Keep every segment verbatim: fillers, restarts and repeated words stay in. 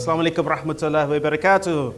Assalamu alaikum wa rahmatullahi wa barakatuh.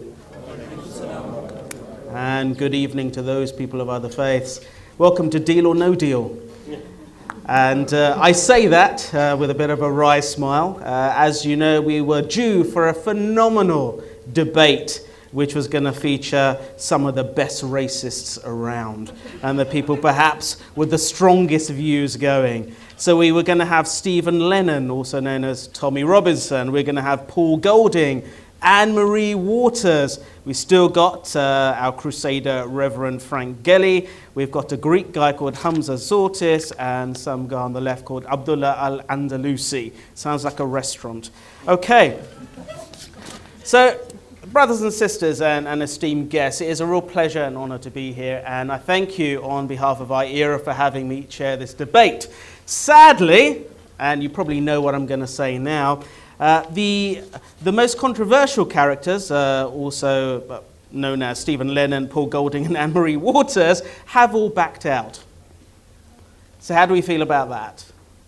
And good evening to those people of other faiths. Welcome to Deal or No Deal. And uh, I say that uh, with a bit of a wry smile. Uh, as you know, we were due for a phenomenal debate which was going to feature some of the best racists around and the people perhaps with the strongest views going. So we were going to have Stephen Lennon, also known as Tommy Robinson. We're going to have Paul Golding, Anne-Marie Waters. We still got uh, our Crusader Reverend Frank Gelly. We've got a Greek guy called Hamza Zortis and some guy on the left called Abdullah Al-Andalusi. Sounds like a restaurant. Okay. So, brothers and sisters and, and esteemed guests, it is a real pleasure and honour to be here, and I thank you on behalf of I E R A for having me chair this debate. Sadly, and you probably know what I'm going to say now, uh, the, the most controversial characters, uh, also known as Stephen Lennon, Paul Golding and Anne-Marie Waters, have all backed out. So how do we feel about that?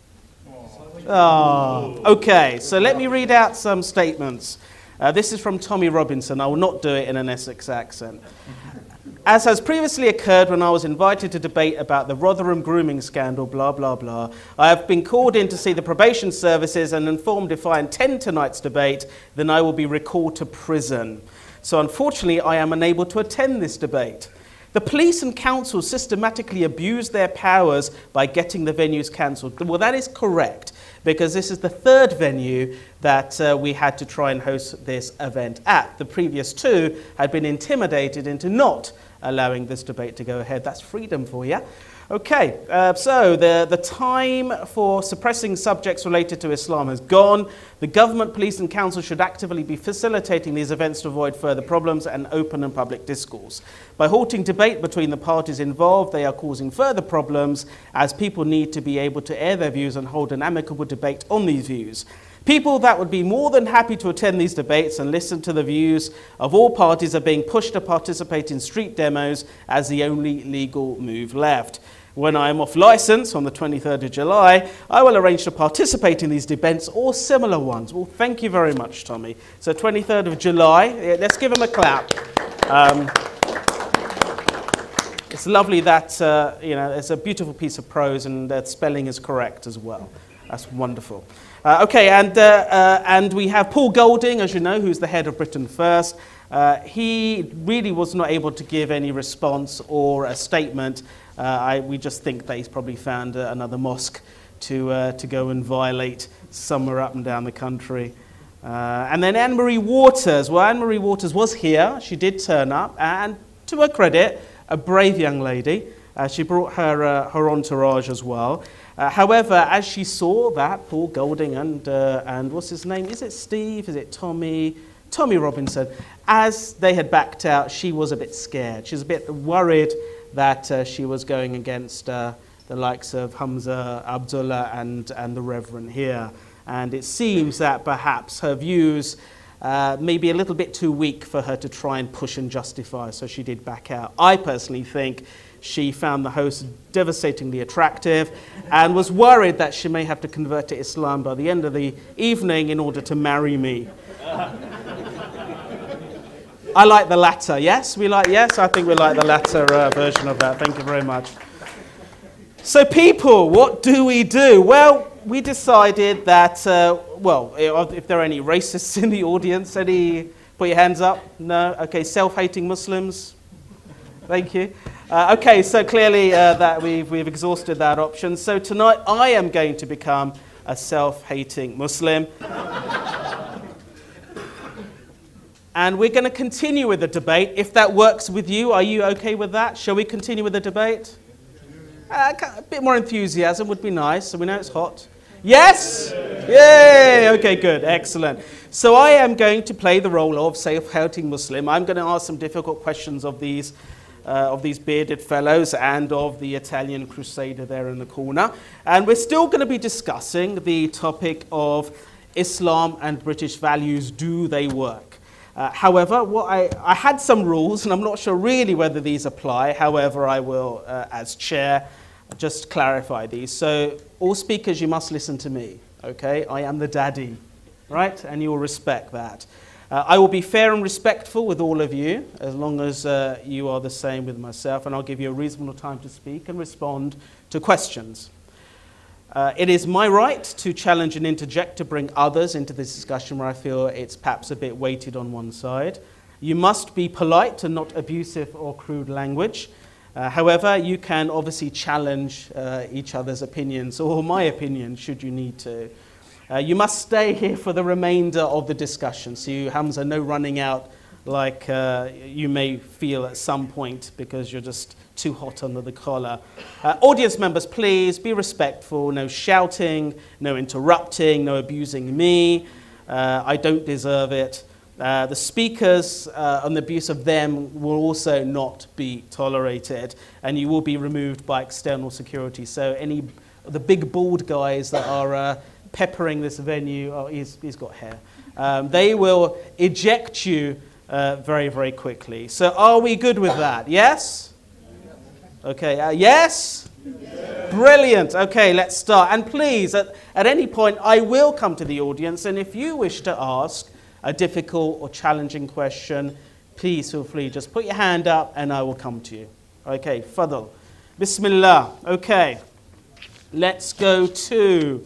Oh, okay, so let me read out some statements. Uh, this is from Tommy Robinson. I will not do it in an Essex accent. As has previously occurred when I was invited to debate about the Rotherham grooming scandal, blah, blah, blah, I have been called in to see the probation services and informed if I attend tonight's debate, then I will be recalled to prison. So unfortunately, I am unable to attend this debate. The police and council systematically abuse their powers by getting the venues cancelled. Well, that is correct, because this is the third venue that uh, we had to try and host this event at. The previous two had been intimidated into not allowing this debate to go ahead. That's freedom for you. Okay, uh, so the, the time for suppressing subjects related to Islam has gone. The government, police and council should actively be facilitating these events to avoid further problems and open and public discourse. By halting debate between the parties involved, they are causing further problems as people need to be able to air their views and hold an amicable debate on these views. People that would be more than happy to attend these debates and listen to the views of all parties are being pushed to participate in street demos as the only legal move left. When I am off license on the twenty-third of July, I will arrange to participate in these debates or similar ones. Well, thank you very much, Tommy. So twenty-third of July, let's give him a clap. Um, it's lovely that, uh, you know, it's a beautiful piece of prose and the spelling is correct as well. That's wonderful. Uh, okay, and, uh, uh, and we have Paul Golding, as you know, who's the head of Britain First. Uh, he really was not able to give any response or a statement. Uh, I, we just think that he's probably found uh, another mosque to, uh, to go and violate somewhere up and down the country. Uh, and then Anne-Marie Waters. Well, Anne-Marie Waters was here. She did turn up. And to her credit, a brave young lady. Uh, she brought her, uh, her entourage as well. Uh, however, as she saw that Paul Golding and, uh, and what's his name? Is it Steve? Is it Tommy? Tommy Robinson. As they had backed out, she was a bit scared. She was a bit worried that uh, she was going against uh, the likes of Hamza, Abdullah and, and the Reverend here. And it seems that perhaps her views uh, may be a little bit too weak for her to try and push and justify, so she did back out. I personally think she found the host devastatingly attractive and was worried that she may have to convert to Islam by the end of the evening in order to marry me. I like the latter, yes? We like, yes? I think we like the latter uh, version of that. Thank you very much. So people, what do we do? Well, we decided that, uh, well, if there are any racists in the audience, any, put your hands up. No? Okay, self-hating Muslims. Thank you. Uh, okay, so clearly uh, that we've, we've exhausted that option. So tonight I am going to become a self-hating Muslim. And we're going to continue with the debate. If that works with you, are you okay with that? Shall we continue with the debate? Uh, a bit more enthusiasm would be nice, so we know it's hot. Yes? Yay! Okay, good. Excellent. So I am going to play the role of self-hating Muslim. I'm going to ask some difficult questions of these, uh, of these bearded fellows and of the Italian crusader there in the corner. And we're still going to be discussing the topic of Islam and British values. Do they work? Uh, however, what I, I had some rules, and I'm not sure really whether these apply. However, I will, uh, as chair, just clarify these. So, all speakers, you must listen to me, okay? I am the daddy, right? And you will respect that. Uh, I will be fair and respectful with all of you, as long as uh, you are the same with myself, and I'll give you a reasonable time to speak and respond to questions. Uh, it is my right to challenge and interject to bring others into this discussion where I feel it's perhaps a bit weighted on one side. You must be polite and not abusive or crude language. Uh, however, you can obviously challenge uh, each other's opinions, or my opinion, should you need to. Uh, you must stay here for the remainder of the discussion. So you, Hamza, no running out like uh, you may feel at some point because you're just too hot under the collar. Uh, audience members, please be respectful. No shouting, no interrupting, no abusing me. Uh, I don't deserve it. Uh, the speakers uh, and the abuse of them will also not be tolerated, and you will be removed by external security. So any the big bald guys that are uh, peppering this venue, oh, he's, he's got hair, um, they will eject you uh, very, very quickly. So are we good with that? Yes? Okay, uh, yes? Yes? Brilliant. Okay, let's start. And please, at, at any point, I will come to the audience, and if you wish to ask a difficult or challenging question, please feel free. Just put your hand up and I will come to you. Okay, Fadl. Bismillah. Okay, let's go to,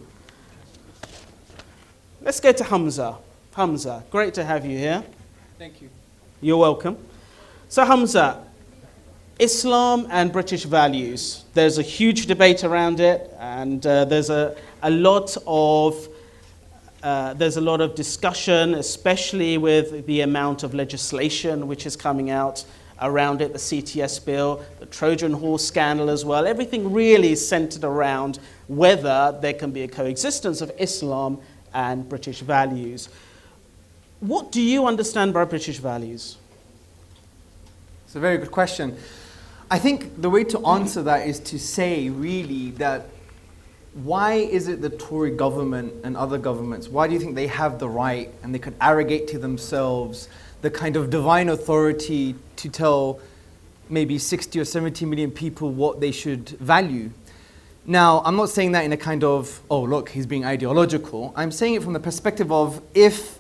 let's go to Hamza. Hamza, great to have you here. Thank you. You're welcome. So Hamza, Islam and British values. There's a huge debate around it, and uh, there's a, a lot of Uh, there's a lot of discussion, especially with the amount of legislation which is coming out around it, the C T S bill, the Trojan horse scandal as well. Everything really is centered around whether there can be a coexistence of Islam and British values. What do you understand by British values? It's a very good question. I think the way to answer that is to say, really, that why is it the Tory government and other governments, why do you think they have the right and they could arrogate to themselves the kind of divine authority to tell maybe sixty or seventy million people what they should value? Now, I'm not saying that in a kind of, oh, look, he's being ideological. I'm saying it from the perspective of if,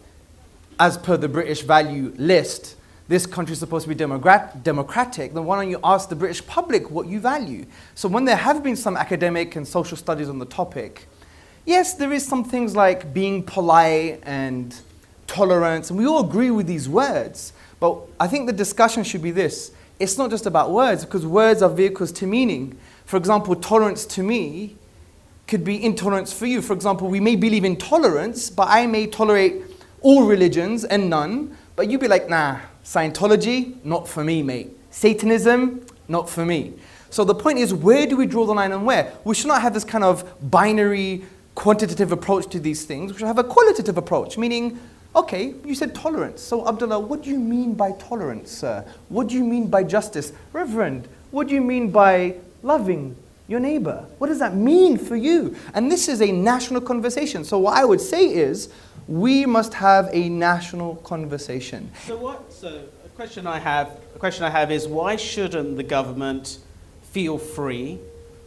as per the British value list, this country is supposed to be democrat- democratic, then why don't you ask the British public what you value? So when there have been some academic and social studies on the topic, yes, there is some things like being polite and tolerance, and we all agree with these words. But I think the discussion should be this. It's not just about words, because words are vehicles to meaning. For example, tolerance to me could be intolerance for you. For example, we may believe in tolerance, but I may tolerate all religions and none, but you'd be like, nah, Scientology, not for me, mate. Satanism, not for me. So the point is, where do we draw the line and where? We should not have this kind of binary, quantitative approach to these things. We should have a qualitative approach, meaning, okay, you said tolerance. So Abdullah, what do you mean by tolerance, sir? What do you mean by justice? Reverend, what do you mean by loving your neighbor? What does that mean for you? And this is a national conversation. So what I would say is, we must have a national conversation. So what? So a question I have, a question I have is, why shouldn't the government feel free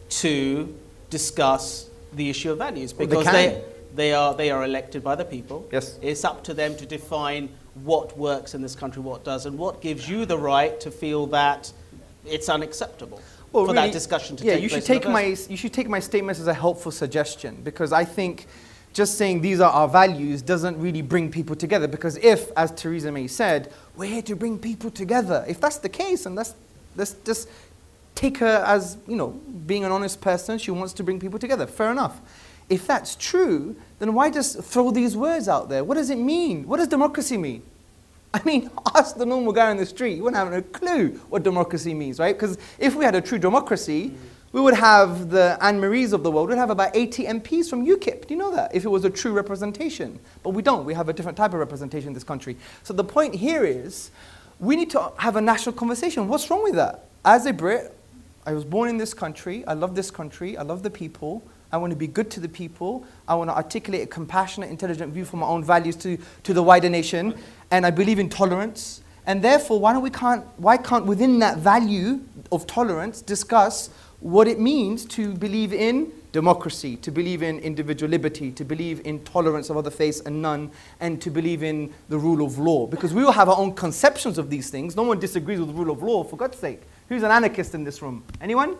to discuss the issue of values? Because well, they, they they are they are elected by the people. Yes. It's up to them to define what works in this country, what doesn't, what gives you the right to feel that it's unacceptable well, for really, that discussion to yeah, take you place. Should take my you should take my statements as a helpful suggestion, because I think just saying these are our values doesn't really bring people together, because if, as Theresa May said, we're here to bring people together, if that's the case, and let's, let's just take her as, you know, being an honest person, she wants to bring people together, fair enough. If that's true, then why just throw these words out there? What does it mean? What does democracy mean? I mean, ask the normal guy on the street, you wouldn't have a clue what democracy means, right? Because if we had a true democracy, mm-hmm. we would have the Anne-Maries of the world, we'd have about eighty M Ps from UKIP. Do you know that? If it was a true representation. But we don't. We have a different type of representation in this country. So the point here is, we need to have a national conversation. What's wrong with that? As a Brit, I was born in this country. I love this country. I love the people. I want to be good to the people. I want to articulate a compassionate, intelligent view for my own values to, to the wider nation. And I believe in tolerance. And therefore, why don't we can't, why can't within that value of tolerance discuss what it means to believe in democracy, to believe in individual liberty, to believe in tolerance of other faiths and none, and to believe in the rule of law. Because we all have our own conceptions of these things. No one disagrees with the rule of law, for God's sake. Who's an anarchist in this room? Anyone?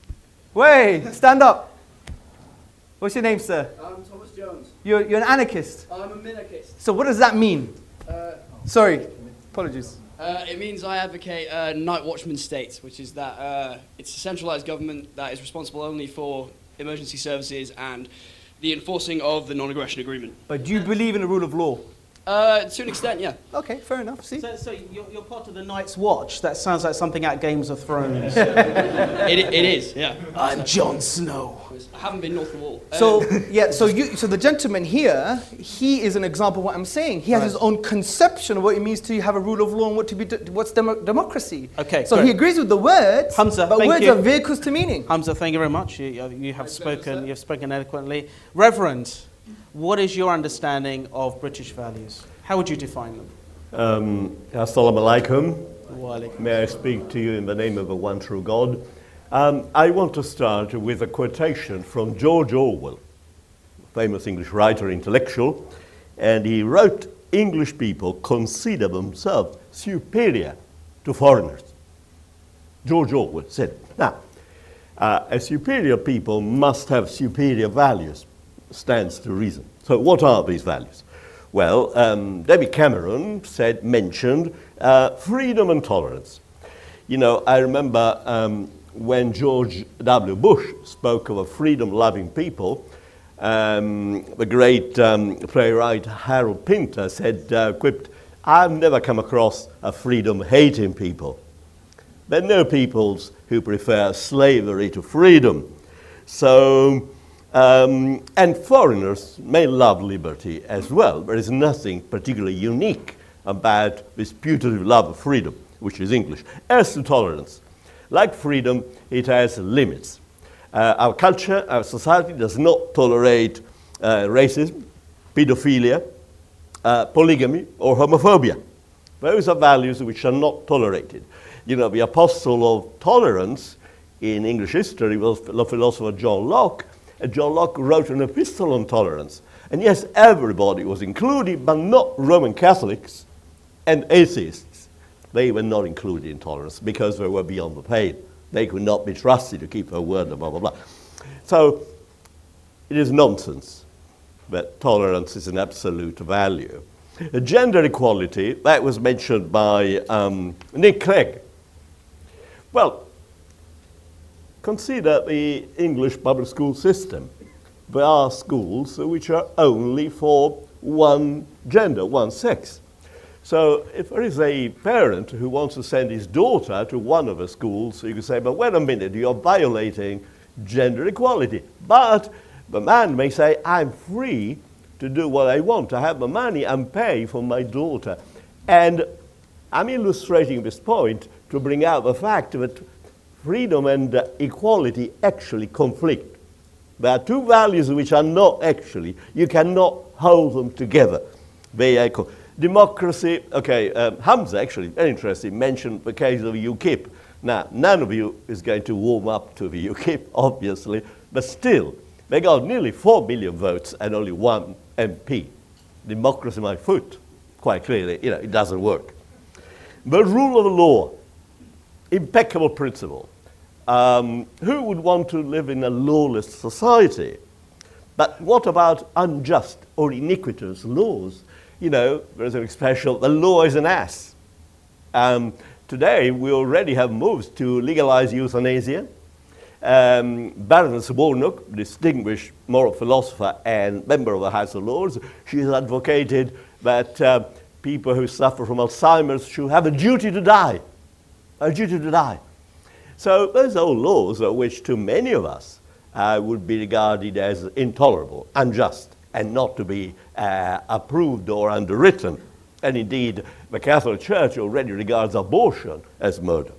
Wait, stand up. What's your name, sir? I'm Thomas Jones. You're, you're an anarchist. I'm a minarchist. So what does that mean? Uh, Sorry, apologies. uh, it means I advocate uh, night watchman state, which is that uh, it's a centralised government that is responsible only for emergency services and the enforcing of the non-aggression agreement. But do you believe in the rule of law? Uh, to an extent, yeah. Okay, fair enough. See? So, so you're, you're part of the Night's Watch. That sounds like something out of Games of Thrones. it, it is, yeah. I'm Jon Snow. I haven't been north of the wall. So Um, yeah, so you, so the gentleman here, he is an example of what I'm saying. He has Right. his own conception of what it means to have a rule of law and what to be, de- what's demo- democracy. Okay, So great. he agrees with the words, Hamza, but thank words you. are vehicles to meaning. Hamza, thank you very much. You, you have spoken. You've spoken eloquently. Reverend, what is your understanding of British values? How would you define them? Um, Assalamu alaikum. Wa alaikum. May I speak to you in the name of the one true God? Um, I want to start with a quotation from George Orwell, famous English writer, intellectual, and he wrote, English people consider themselves superior to foreigners. George Orwell said, now, uh, a superior people must have superior values, stands to reason. So what are these values? Well, um, David Cameron said, mentioned uh, freedom and tolerance. You know, I remember um, when George W. Bush spoke of a freedom-loving people, um, the great um, playwright Harold Pinter said, uh, quipped, I've never come across a freedom-hating people. There are no peoples who prefer slavery to freedom. So, Um, and foreigners may love liberty as well. There is nothing particularly unique about this putative love of freedom, which is English. As to tolerance, like freedom, it has limits. Uh, our culture, our society does not tolerate uh, racism, pedophilia, uh, polygamy, or homophobia. Those are values which are not tolerated. You know, the apostle of tolerance in English history was the philosopher John Locke. John Locke wrote an epistle on tolerance. And yes, everybody was included, but not Roman Catholics and atheists. They were not included in tolerance because they were beyond the pale. They could not be trusted to keep their word, blah, blah, blah. So it is nonsense that tolerance is an absolute value. Uh, gender equality, that was mentioned by um, Nick Clegg. Well, consider the English public school system. There are schools which are only for one gender, one sex. So if there is a parent who wants to send his daughter to one of the schools, you can say, but wait a minute, you're violating gender equality. But the man may say, I'm free to do what I want, to have the money and pay for my daughter. And I'm illustrating this point to bring out the fact that freedom and uh, equality actually conflict. There are two values which are not actually, you cannot hold them together. They are co- Democracy, okay, um, Hamza actually, very interesting, mentioned the case of UKIP. Now, none of you is going to warm up to the UKIP, obviously, but still, they got nearly four million votes and only one M P. Democracy my foot, quite clearly, you know, it doesn't work. The rule of law, impeccable principle. Um, who would want to live in a lawless society? But what about unjust or iniquitous laws? You know, there's an expression, the law is an ass. Um, today, we already have moves to legalize euthanasia. Um, Baroness Warnock, distinguished moral philosopher and member of the House of Lords, she has advocated that uh, people who suffer from Alzheimer's should have a duty to die. A duty to die. So those are all laws uh, which to many of us uh, would be regarded as intolerable, unjust, and not to be uh, approved or underwritten. And indeed, the Catholic Church already regards abortion as murder.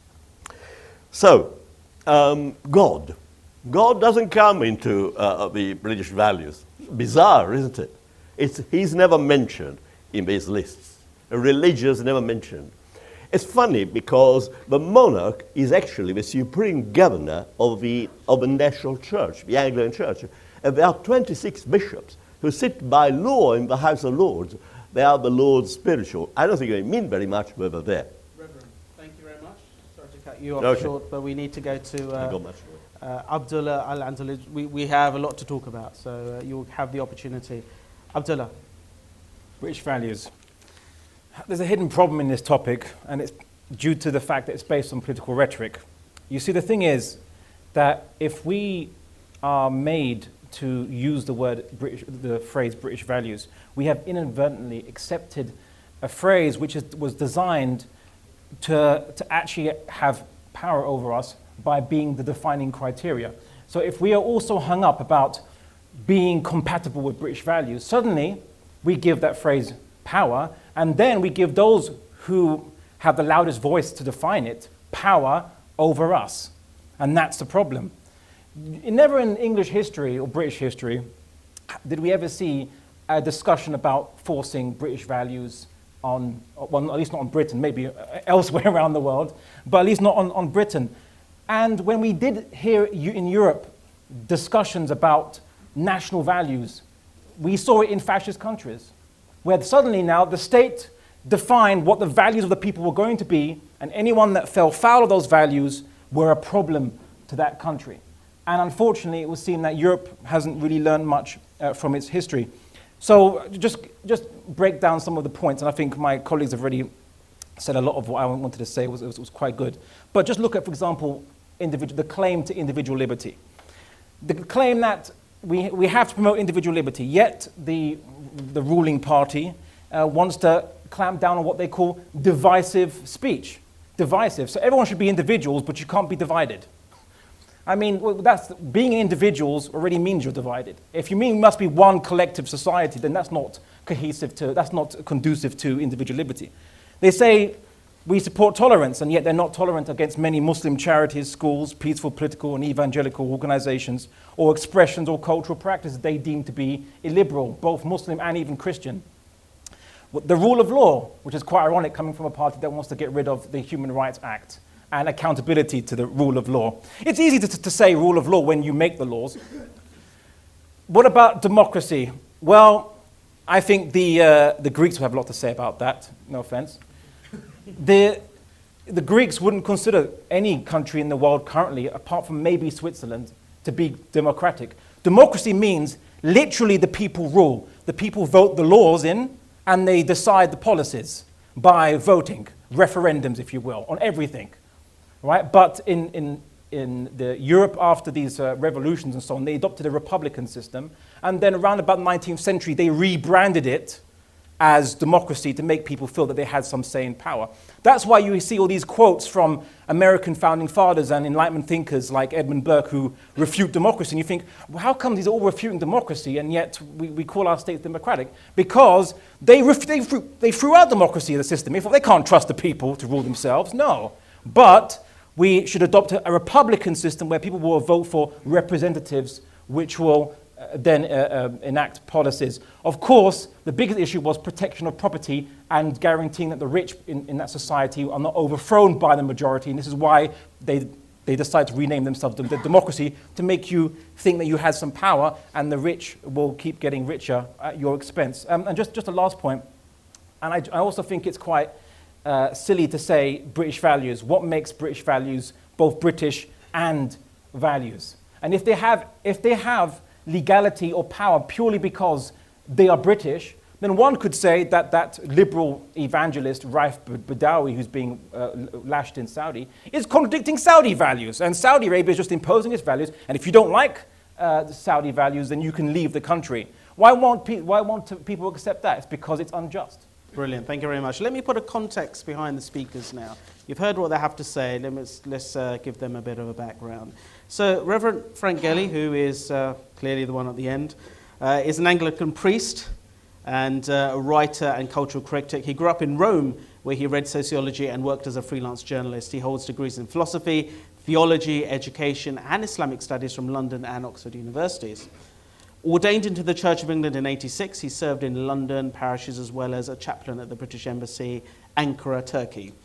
So, um, God. God doesn't come into uh, the British values. Bizarre, isn't it? It's, he's never mentioned in these lists. Religious never mentioned. It's funny because the monarch is actually the supreme governor of the, of the national church, the Anglican church. And there are twenty-six bishops who sit by law in the House of Lords. They are the Lord's spiritual. I don't think they mean very much over there. Reverend, thank you very much. Sorry to cut you off Okay. short, but we need to go to I uh, got much more. uh, Abdullah Al-Andalus. We, we have a lot to talk about, so uh, you'll have the opportunity. Abdullah. British values. There's a hidden problem in this topic, and it's due to the fact that it's based on political rhetoric. You see, the thing is that if we are made to use the word British, the phrase British values, we have inadvertently accepted a phrase which is, was designed to, to actually have power over us by being the defining criteria. So if we are also hung up about being compatible with British values, suddenly we give that phrase power, and then we give those who have the loudest voice to define it power over us. And that's the problem. Never in English history or British history did we ever see a discussion about forcing British values on, well, at least not on Britain, maybe elsewhere around the world, but at least not on, on Britain. And when we did hear in Europe discussions about national values, we saw it in fascist countries, where suddenly now the state defined what the values of the people were going to be, and anyone that fell foul of those values were a problem to that country. And unfortunately, it was seen that Europe hasn't really learned much uh, from its history. So just, just break down some of the points, and I think my colleagues have already said a lot of what I wanted to say. It was, it was, it was quite good. But just look at, for example, individual, the claim to individual liberty. The claim that we, we have to promote individual liberty, yet the, the ruling party uh, wants to clamp down on what they call divisive speech. Divisive. So everyone should be individuals, but you can't be divided. I mean, well, that's, being individuals already means you're divided. If you mean we must be one collective society, then that's not cohesive to, that's not conducive to individual liberty. They say we support tolerance, and yet they're not tolerant against many Muslim charities, schools, peaceful political and evangelical organizations, or expressions or cultural practices they deem to be illiberal, both Muslim and even Christian. The rule of law, which is quite ironic coming from a party that wants to get rid of the Human Rights Act, and accountability to the rule of law. It's easy to, to say rule of law when you make the laws. What about democracy? Well, I think the, uh, the Greeks would have a lot to say about that, no offense. the, the Greeks wouldn't consider any country in the world currently, apart from maybe Switzerland, to be democratic. Democracy means literally the people rule. The people vote the laws in, and they decide the policies by voting, referendums, if you will, on everything. Right? But in, in, in the Europe after these uh, revolutions and so on, they adopted a republican system, and then around about the nineteenth century, they rebranded it as democracy to make people feel that they had some say in power. That's why you see all these quotes from American founding fathers and Enlightenment thinkers like Edmund Burke who refute democracy, and you think, well, how come these are all refuting democracy and yet we, we call our states democratic? Because they, ref they, threw, they threw out democracy as a system. If they can't trust the people to rule themselves, no. But we should adopt a, a republican system where people will vote for representatives which will uh, then uh, uh, enact policies. Of course, the biggest issue was protection of property and guaranteeing that the rich in, in that society are not overthrown by the majority, and this is why they, they decided to rename themselves the, the democracy, to make you think that you had some power and the rich will keep getting richer at your expense. Um, and just, just a last point, and I, I also think it's quite Uh, silly to say British values. What makes British values both British and values? And if they have, if they have legality or power purely because they are British, then one could say that that liberal evangelist, Raif Badawi, who's being uh, lashed in Saudi, is contradicting Saudi values. And Saudi Arabia is just imposing its values. And if you don't like uh, the Saudi values, then you can leave the country. Why won't, pe why won't people accept that? It's because it's unjust. Brilliant, thank you very much. Let me put a context behind the speakers now. You've heard what they have to say, let's, let's uh, give them a bit of a background. So Reverend Frank Gelly, who is uh, clearly the one at the end, uh, is an Anglican priest and uh, a writer and cultural critic. He grew up in Rome, where he read sociology and worked as a freelance journalist. He holds degrees in philosophy, theology, education, and Islamic studies from London and Oxford universities. Ordained into the Church of England in eighty-six, he served in London parishes as well as a chaplain at the British Embassy, Ankara, Turkey.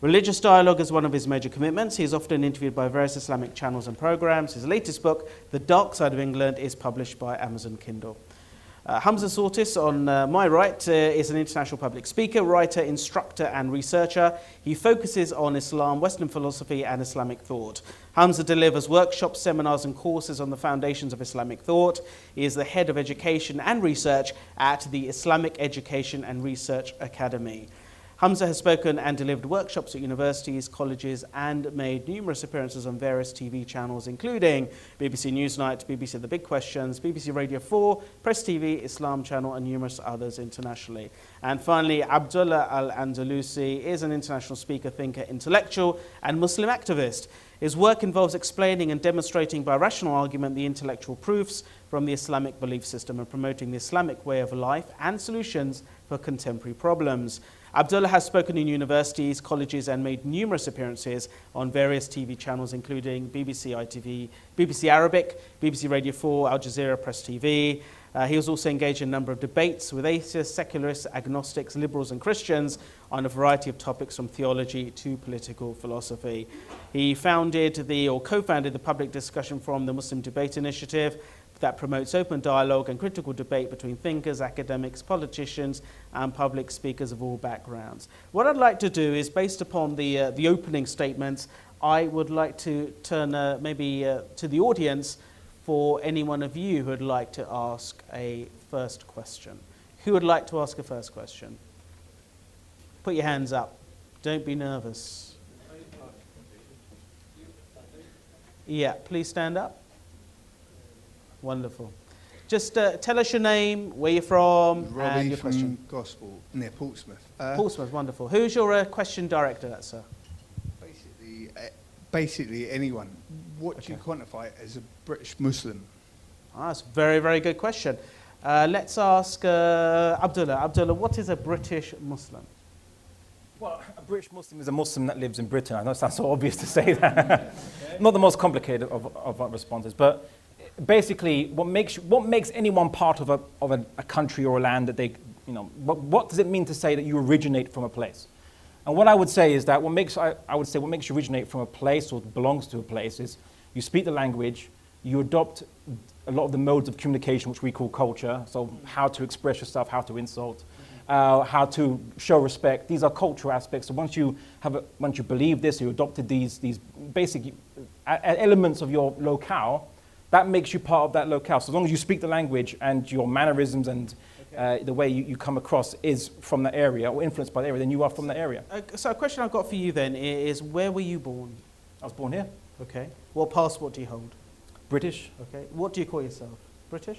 Religious dialogue is one of his major commitments. He is often interviewed by various Islamic channels and programs. His latest book, The Dark Side of England, is published by Amazon Kindle. Uh, Hamza Sortis, on uh, my right, uh, is an international public speaker, writer, instructor and researcher. He focuses on Islam, Western philosophy and Islamic thought. Hamza delivers workshops, seminars and courses on the foundations of Islamic thought. He is the head of education and research at the Islamic Education and Research Academy. Hamza has spoken and delivered workshops at universities, colleges and made numerous appearances on various T V channels including B B C Newsnight, B B C The Big Questions, B B C Radio four, Press T V, Islam Channel and numerous others internationally. And finally, Abdullah Al-Andalusi is an international speaker, thinker, intellectual and Muslim activist. His work involves explaining and demonstrating by rational argument the intellectual proofs from the Islamic belief system and promoting the Islamic way of life and solutions for contemporary problems. Abdullah has spoken in universities, colleges and made numerous appearances on various T V channels including B B C I T V, B B C Arabic, B B C Radio four, Al Jazeera Press T V. Uh, he was also engaged in a number of debates with atheists, secularists, agnostics, liberals and Christians on a variety of topics from theology to political philosophy. He founded the, or co-founded the Public Discussion Forum, the Muslim Debate Initiative, that promotes open dialogue and critical debate between thinkers, academics, politicians and public speakers of all backgrounds. What I'd like to do is, based upon the, uh, the opening statements, I would like to turn uh, maybe uh, to the audience for any one of you who would like to ask a first question. Who would like to ask a first question? Put your hands up. Don't be nervous. Yeah, please stand up. Wonderful. Just uh, tell us your name, where you're from, Robbie and your from question. Gospel, near Portsmouth. Uh, Portsmouth, wonderful. Who's your uh, question director, sir? Basically, uh, basically anyone. What Okay. do you quantify as a British Muslim? Ah, that's a very, very good question. Uh, let's ask uh, Abdullah. Abdullah, what is a British Muslim? Well, a British Muslim is a Muslim that lives in Britain. I know it sounds so obvious to say that. Not the most complicated of, of our responses, but basically, what makes what makes anyone part of a of a, a country or a land that they, you know, what, what does it mean to say that you originate from a place? And what I would say is that what makes I, I would say what makes you originate from a place or belongs to a place is you speak the language, you adopt a lot of the modes of communication which we call culture. So how to express yourself, how to insult, uh, how to show respect. These are cultural aspects. So once you have a, once you believe this, you adopted these these basic elements of your locale. That makes you part of that locale. So as long as you speak the language and your mannerisms and uh, the way you, you come across is from the area or influenced by the area, then you are from the area. Uh, so a question I've got for you then is, where were you born? I was born here. Okay. What passport do you hold? British. Okay. What do you call yourself? British?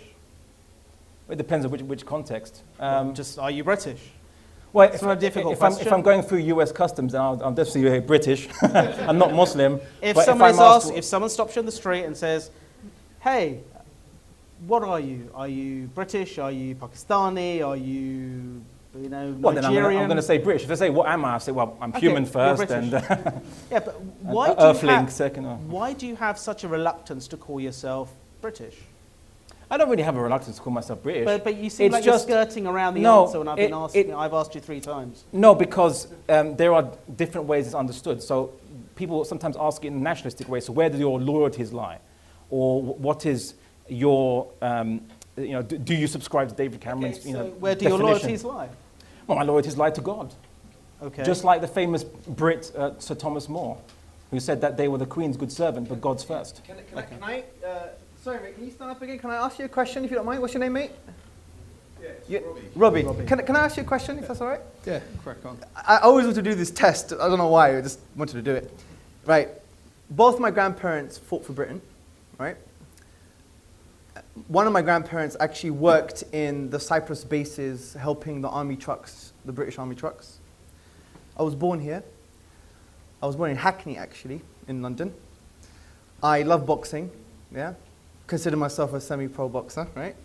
It depends on which, which context. Um, Um, just, are you British? well, it's if, not a difficult if, I'm, question. if I'm going through U S customs, then I'll, I'm definitely British. I'm not Muslim. If But someone if is I'm asked, asked- if someone stops you on the street and says, "Hey, what are you? Are you British? Are you Pakistani? Are you, you know, well, then I'm Nigerian?" gonna- I'm going to say British. If they say, what am I? I say, well, I'm Okay, human you're first British. and uh, Yeah, but why an do you earthling have, second. Or, why do you have such a reluctance to call yourself British? I don't really have a reluctance to call myself British. But, but you seem It's like just- you're skirting around the No, answer when I've it- been asking. it- I've asked you three times. No, because um, there are different ways it's understood. So people sometimes ask it in a nationalistic way. So where do your loyalties lie? Or wh- what is your, um, you know, do, do you subscribe to David Cameron's, Okay, you so know, where do your definition? loyalties lie? Well, my loyalties lie to God. Okay. Just like the famous Brit uh, Sir Thomas More, who said that they were the Queen's good servant, but God's first. Can, I- can, I, can I, uh, sorry mate, can you stand up again? Can I ask you a question if you don't mind? What's your name, mate? Yeah, You- Robbie. Robbie. Can, I- can I ask you a question if that's all right? Yeah, crack on. I I always want to do this test. I don't know why. I just wanted to do it. Right. Both my grandparents fought for Britain, right? One of my grandparents actually worked in the Cyprus bases helping the army trucks, the British army trucks. I was born here. I was born in Hackney, actually, in London. I love boxing, yeah? Consider myself a semi-pro boxer, right?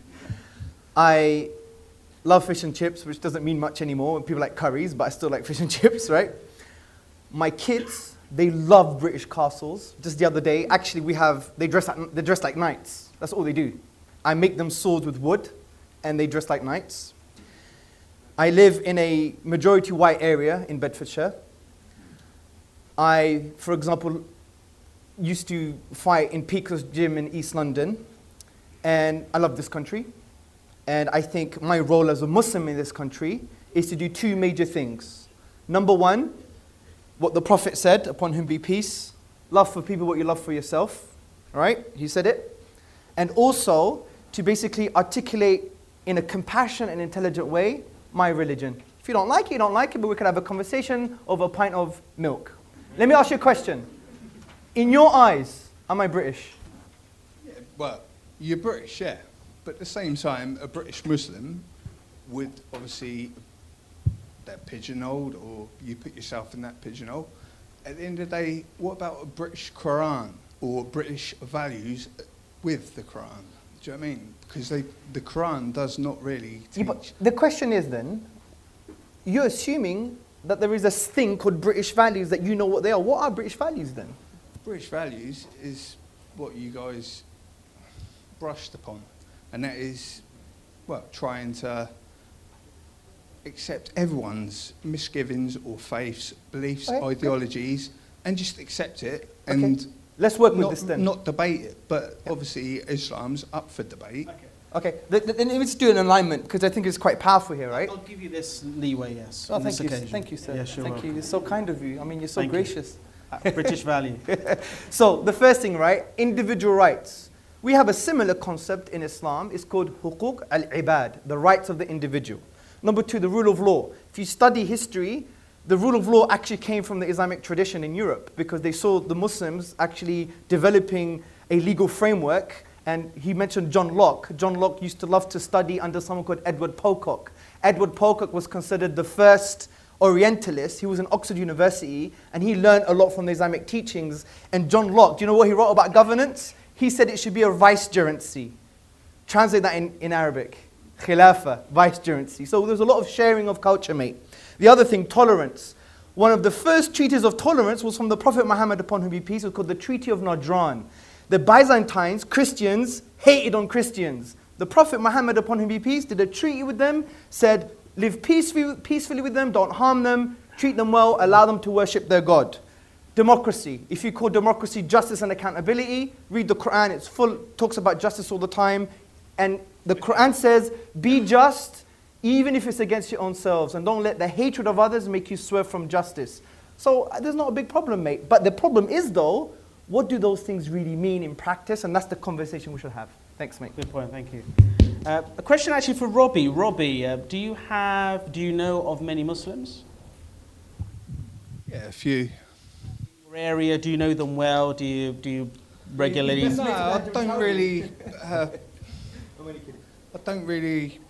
I love fish and chips, which doesn't mean much anymore. People like curries, but I still like fish and chips, right? My kids, they love British castles. Just the other day, actually, we have, they dress, like, they dress like knights. That's all they do. I make them swords with wood, and they dress like knights. I live in a majority white area in Bedfordshire. I, for example, used to fight in Peacock's gym in East London, and I love this country. And I think my role as a Muslim in this country is to do two major things. Number one, what the Prophet said, upon whom be peace, love for people what you love for yourself. All right? He said it. And also, to basically articulate in a compassionate and intelligent way my religion. If you don't like it, you don't like it, but we can have a conversation over a pint of milk. Let me ask you a question. In your eyes, am I British? Yeah, well, you're British, yeah. But at the same time, a British Muslim would obviously, they're pigeonholed, or you put yourself in that pigeonhole. At the end of the day, what about a British Quran or British values with the Quran? Do you know what I mean? Because they, the Quran does not really teach. Yeah, but the question is then, you're assuming that there is a thing called British values that you know what they are. What are British values then? British values is what you guys brushed upon. And that is, well, trying to accept everyone's misgivings or faiths, beliefs, Okay. ideologies, and just accept it and Okay. Let's work with not, this then. not debate it. But obviously, Islam's up for debate. Okay, let, let, let me just do an alignment because I think it's quite powerful here, right? I'll give you this leeway, yes. Oh, on thank this you, occasion. thank you, sir. Yes, you're thank welcome. you. It's so kind of you. I mean, you're so Thank you. gracious. Uh, British value. So the first thing, right? Individual rights. We have a similar concept in Islam. It's called huquq al-ibad, the rights of the individual. Number two, the rule of law. If you study history, the rule of law actually came from the Islamic tradition in Europe because they saw the Muslims actually developing a legal framework. And he mentioned John Locke. John Locke used to love to study under someone called Edward Pocock. Edward Pocock was considered the first Orientalist. He was in Oxford University and he learned a lot from the Islamic teachings. And John Locke, do you know what he wrote about governance? He said it should be a vicegerency. Translate that in, in Arabic. Khilafah, vicegerency. So there's a lot of sharing of culture, mate. The other thing, tolerance. One of the first treaties of tolerance was from the Prophet Muhammad, upon whom be peace. It was called the Treaty of Najran. The Byzantines, Christians, hated on Christians. The Prophet Muhammad, upon whom be peace, did a treaty with them, said, live peacefully, peacefully with them, don't harm them, treat them well, allow them to worship their God. Democracy. If you call democracy justice and accountability, read the Quran, it's full, talks about justice all the time. And the Quran says, be just, even if it's against your own selves, and don't let the hatred of others make you swerve from justice. So uh, there's not a big problem, mate. But the problem is, though, what do those things really mean in practice? And that's the conversation we should have. Thanks, mate. Good point, thank you. Uh, a question actually for Robbie. Robbie, uh, do you have, do you know of many Muslims? Yeah, a few. Your area, do you know them well? Do you, do you regularly? No, I don't really. Uh, I don't really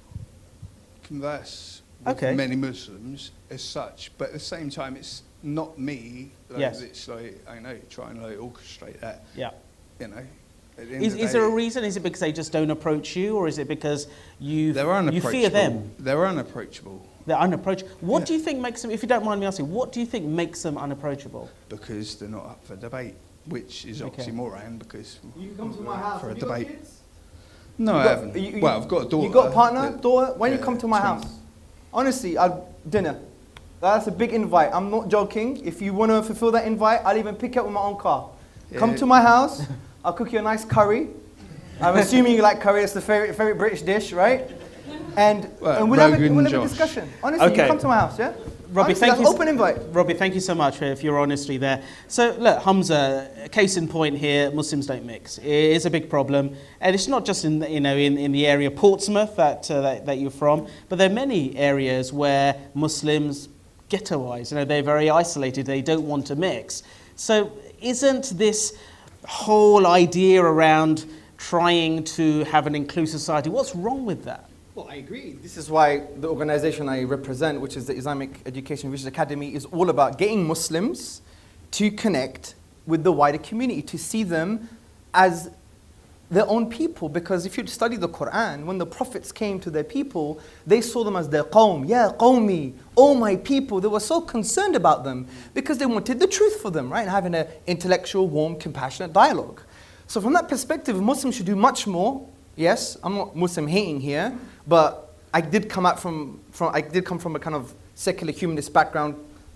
converse with Okay. many Muslims as such, but at the same time, it's not me. Like, Yes. It's like I know trying to like, orchestrate that. Yeah. You know. At the end Is, of the is there a day, reason? Is it because they just don't approach you, or is it because you They're you unapproachable. fear them? They're unapproachable They're unapproachable. What Yeah. do you think makes them, if you don't mind me asking, what do you think makes them unapproachable? because they're not up for debate, which is Okay. oxymoron. Because You come to my house for a have you got debate. kids? No, You I got- haven't. you- you- well, I've got a daughter. You got a partner, that- daughter? When you yeah, come to my twins. house? Honestly, I'll, dinner. That's a big invite. I'm not joking. If you want to fulfill that invite, I'll even pick you up with my own car. Come Yeah. to my house. I'll cook you a nice curry. I'm assuming you like curry. It's the favorite, favorite British dish, right? And, Well, and we'll, have a, Rogan we'll have a Josh. discussion. Honestly, Okay. you come to my house, yeah? Robbie, Honestly, thank that's you. s- Open invite. Robbie, thank you so much for, for your honesty there. So, look, Hamza, case in point here, Muslims don't mix. It is a big problem, and it's not just in the, you know in, in the area of Portsmouth that, uh, that that you're from, but there are many areas where Muslims ghettoise. You know, they're very isolated. They don't want to mix. So, isn't this whole idea around trying to have an inclusive society, what's wrong with that? Well, I agree. This is why the organization I represent, which is the Islamic Education Research Academy, is all about getting Muslims to connect with the wider community, to see them as their own people. Because if you study the Quran, when the prophets came to their people, they saw them as their qawm. Ya qawmi, oh my people. They were so concerned about them because they wanted the truth for them, right? And having an intellectual, warm, compassionate dialogue. So from that perspective, Muslims should do much more. Yes, I'm not Muslim hating here, but I did come out from, from I did come from a kind of secular humanist background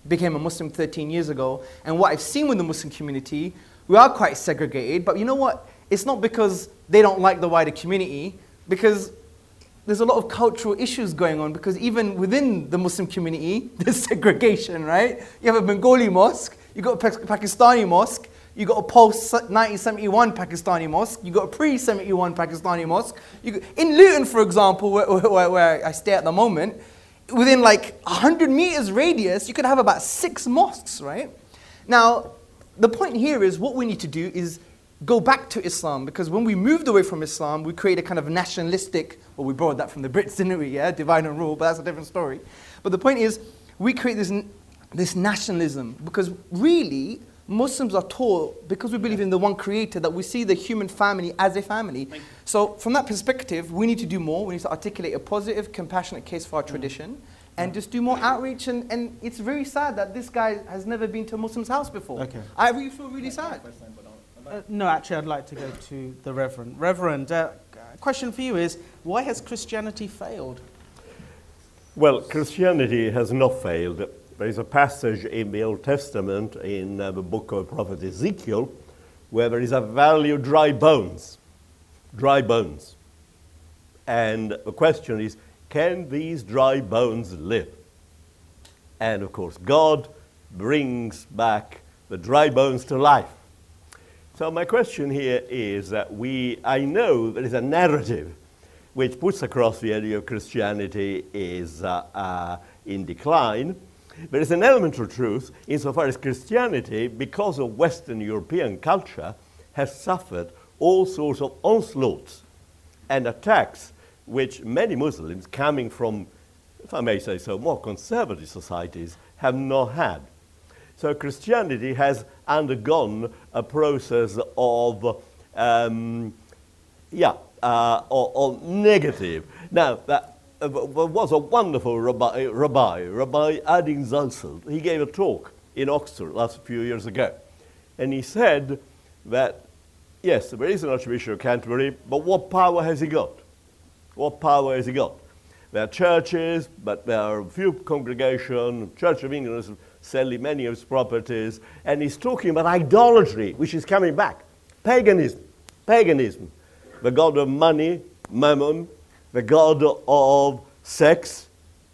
became a Muslim thirteen years ago, and what I've seen with the Muslim community, we are quite segregated, but you know what? It's not because they don't like the wider community, because there's a lot of cultural issues going on, because even within the Muslim community, there's segregation, right? You have a Bengali mosque, you got a Pakistani mosque, you got a post nineteen seventy-one Pakistani mosque, you got a pre seventy-one Pakistani mosque. You got, in Luton, for example, where, where, where I stay at the moment, within like one hundred meters radius, you could have about six mosques, right? Now, the point here is what we need to do is go back to Islam, because when we moved away from Islam, we created a kind of nationalistic, well, we borrowed that from the Brits, didn't we? Yeah, divide and rule, but that's a different story. But the point is, we create this, this nationalism, because really, Muslims are taught, because we believe in the one creator, that we see the human family as a family. So from that perspective, we need to do more. We need to articulate a positive, compassionate case for our tradition, and just do more outreach. And, and it's very sad that this guy has never been to a Muslim's house before. Okay. I really feel really sad. Uh, no, actually, I'd like to go to the Reverend. Reverend, uh, question for you is, why has Christianity failed? Well, Christianity has not failed. There is a passage in the Old Testament, in uh, the book of the prophet Ezekiel, where there is a valley of dry bones. Dry bones. And the question is, can these dry bones live? And of course, God brings back the dry bones to life. So my question here is that we, I know there is a narrative which puts across the idea of Christianity is uh, uh, in decline. There is an element of truth insofar as Christianity, because of Western European culture, has suffered all sorts of onslaughts and attacks which many Muslims coming from, if I may say so, more conservative societies have not had. So Christianity has undergone a process of, um, yeah, uh, of, of negative. Now, that uh, was a wonderful rabbi, rabbi, Rabbi Adin Zalsel. He gave a talk in Oxford last few years ago. And he said that, yes, there is an Archbishop of Canterbury, but what power has he got? What power has he got? There are churches, but there are few congregations. Church of England is selling many of its properties, and he's talking about idolatry, which is coming back. Paganism, paganism. The god of money, mammon, the god of sex,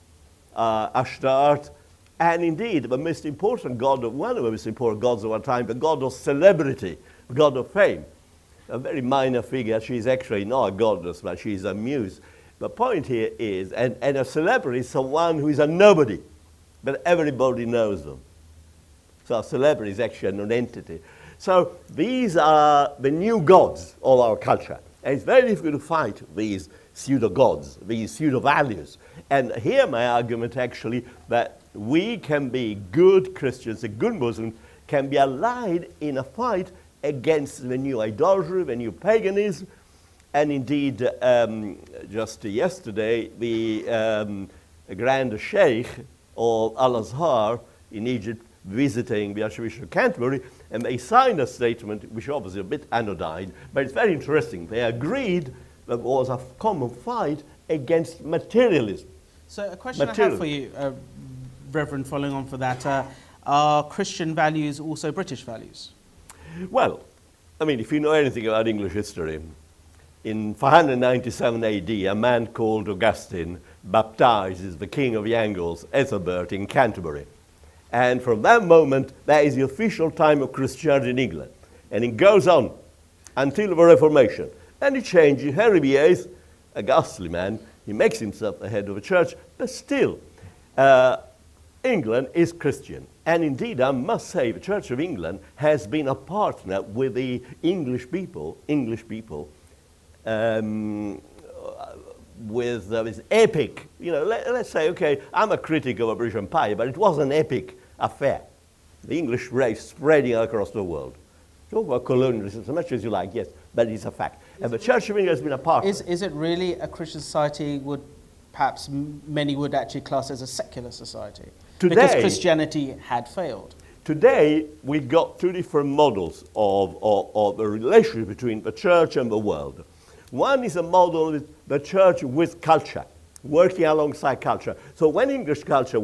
uh, Ashtart, and indeed the most important god, of, one of the most important gods of our time, the god of celebrity, the god of fame. A very minor figure. She's actually not a goddess, but she's a muse. The point here is, and, and a celebrity is someone who is a nobody, but everybody knows them. So a celebrity is actually a non-entity. So these are the new gods of our culture. And it's very difficult to fight these pseudo-gods, these pseudo-values. And here my argument actually that we can be good Christians, a good Muslim, can be allied in a fight against the new idolatry, the new paganism. And indeed, um, just yesterday, the um, Grand Sheikh of Al-Azhar in Egypt visiting the Archbishop of Canterbury, and they signed a statement, which is obviously a bit anodyne, but it's very interesting. They agreed that there was a common fight against materialism. So a question I have for you, uh, Reverend, following on for that, uh, are Christian values also British values? Well, I mean, if you know anything about English history, in five ninety-seven A D, a man called Augustine baptizes the king of the Angles, Ethelbert, in Canterbury. And from that moment, that is the official time of Christianity in England. And it goes on until the Reformation. And it changes. Henry the eighth, a ghastly man, he makes himself the head of the church, but still, uh, England is Christian. And indeed, I must say, the Church of England has been a partner with the English people, English people, um, with uh, this epic, you know, let, let's say, okay, I'm a critic of the British Empire, but it was an epic affair. The English race spreading across the world. Talk about colonialism as much as you like, yes, but it's a fact. And the Church of England has been a partner. Is, is it really a Christian society would perhaps m many would actually class as a secular society? Today, because Christianity had failed. Today, we've got two different models of, of, of the relationship between the church and the world. One is a model of the church with culture, working alongside culture. So when English culture was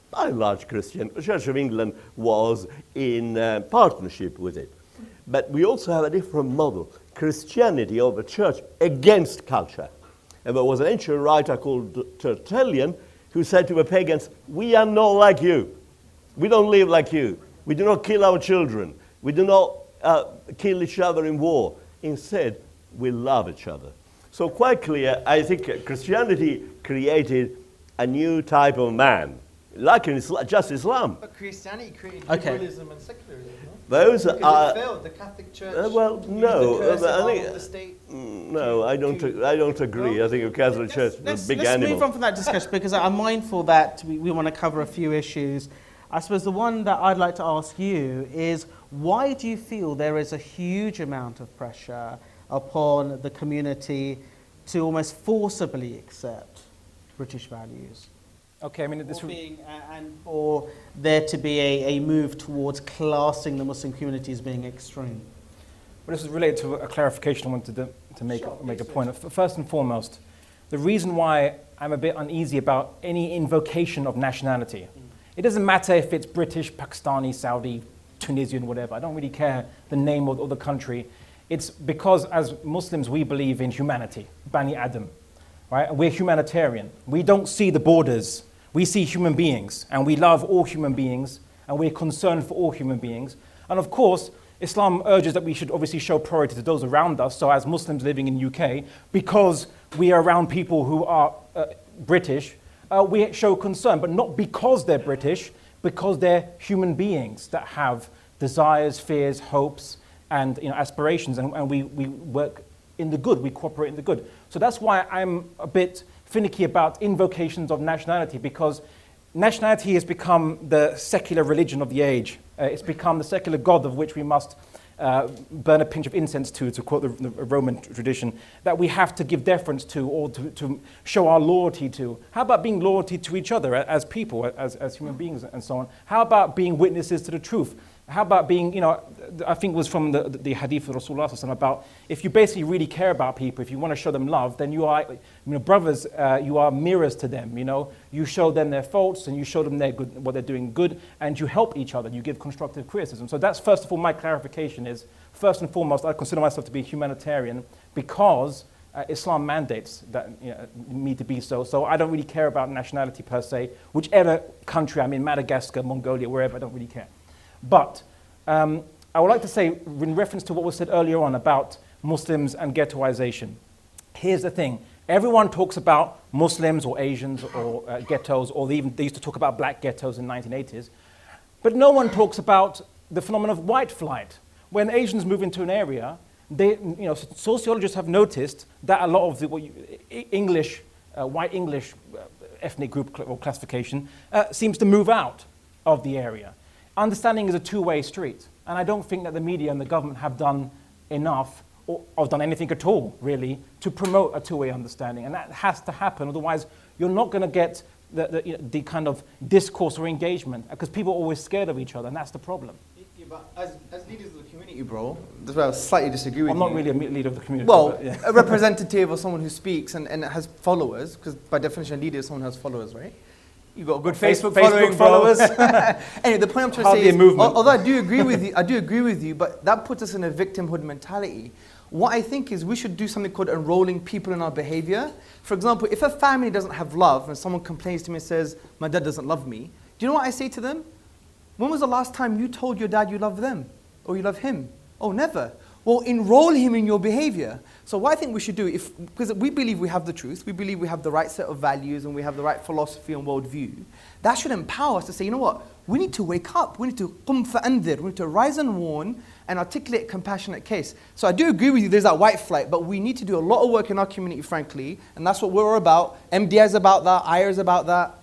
by and large Christian. The Church of England was in uh, partnership with it. But we also have a different model, Christianity of the church against culture. And there was an ancient writer called Tertullian who said to the pagans, we are not like you. We don't live like you. We do not kill our children. We do not uh, kill each other in war. Instead, we love each other. So quite clear, I think Christianity created a new type of man, like in Islam, just Islam. But Christianity created Okay. liberalism and secularism, no? Those Because are... it failed. The Catholic Church Uh, well, used no, the curse uh, I of think- the state. Mm, No, I don't, I don't agree. I think the Catholic Church is Let's, a big let's animal. move on from that discussion because I'm mindful that we, we want to cover a few issues. I suppose the one that I'd like to ask you is, why do you feel there is a huge amount of pressure upon the community to almost forcibly accept British values? Okay, I mean, this For being, uh, and for there to be a, a move towards classing the Muslim community as being extreme? Well, this is related to a clarification I wanted to, to make, Sure, make a please, point. F- First and foremost, the reason why I'm a bit uneasy about any invocation of nationality, mm. it doesn't matter if it's British, Pakistani, Saudi, Tunisian, whatever. I don't really care the name of, of the country. It's because as Muslims, we believe in humanity, Bani Adam, right? We're humanitarian. We don't see the borders. We see human beings, and we love all human beings, and we're concerned for all human beings. And of course, Islam urges that we should obviously show priority to those around us. So as Muslims living in the U K, because we are around people who are uh, British, uh, we show concern, but not because they're British, because they're human beings that have desires, fears, hopes, and you know, aspirations, and, and we, we work in the good, we cooperate in the good. So that's why I'm a bit finicky about invocations of nationality, because nationality has become the secular religion of the age. Uh, it's become the secular god of which we must uh, burn a pinch of incense to, to quote the, the Roman tradition, that we have to give deference to or to, to show our loyalty to. How about being loyalty to each other as people, as, as human beings and so on? How about being witnesses to the truth? How about being, you know, I think it was from the, the hadith of Rasulullah about if you basically really care about people, if you want to show them love, then you are, you know, brothers, uh, you are mirrors to them, you know. You show them their faults and you show them their good, what they're doing good, and you help each other, you give constructive criticism. So that's, first of all, my clarification is, first and foremost, I consider myself to be humanitarian because uh, Islam mandates that, you know, me to be so. So I don't really care about nationality per se, whichever country I'm in, Madagascar, Mongolia, wherever, I don't really care. But um, I would like to say, in reference to what was said earlier on about Muslims and ghettoization, here's the thing. Everyone talks about Muslims or Asians or uh, ghettos, or they even they used to talk about black ghettos in the nineteen eighties. But no one talks about the phenomenon of white flight. When Asians move into an area, they, you know, sociologists have noticed that a lot of the what you, English, uh, white English uh, ethnic group cl- or classification uh, seems to move out of the area. Understanding is a two-way street, and I don't think that the media and the government have done enough or, or done anything at all, really, to promote a two-way understanding, and that has to happen, otherwise you're not going to get the, the, you know, the kind of discourse or engagement, because people are always scared of each other, and that's the problem. Yeah, but as, as leaders of the community, bro, that's why I slightly disagree with I'm you. not really a me- leader of the community. Well, but, yeah. a representative or someone who speaks and, and has followers, because by definition, a leader is someone who has followers, right? You've got a good Face- Facebook, Facebook following, followers. bro. Anyway, the point I'm trying to Hardly say a is, movement. al- although I do agree with you, I do agree with you, but that puts us in a victimhood mentality. What I think is we should do something called enrolling people in our behavior. For example, if a family doesn't have love and someone complains to me and says, my dad doesn't love me, do you know what I say to them? When was the last time you told your dad you love them or you love him? Oh, never. Well, enroll him in your behavior. So what I think we should do, if, because we believe we have the truth, we believe we have the right set of values and we have the right philosophy and worldview, that should empower us to say, you know what, we need to wake up, we need to qum fa'andir, we need to rise and warn and articulate a compassionate case. So I do agree with you, there's that white flight, but we need to do a lot of work in our community, frankly, and that's what we're about. M D I is about that, I R is about that.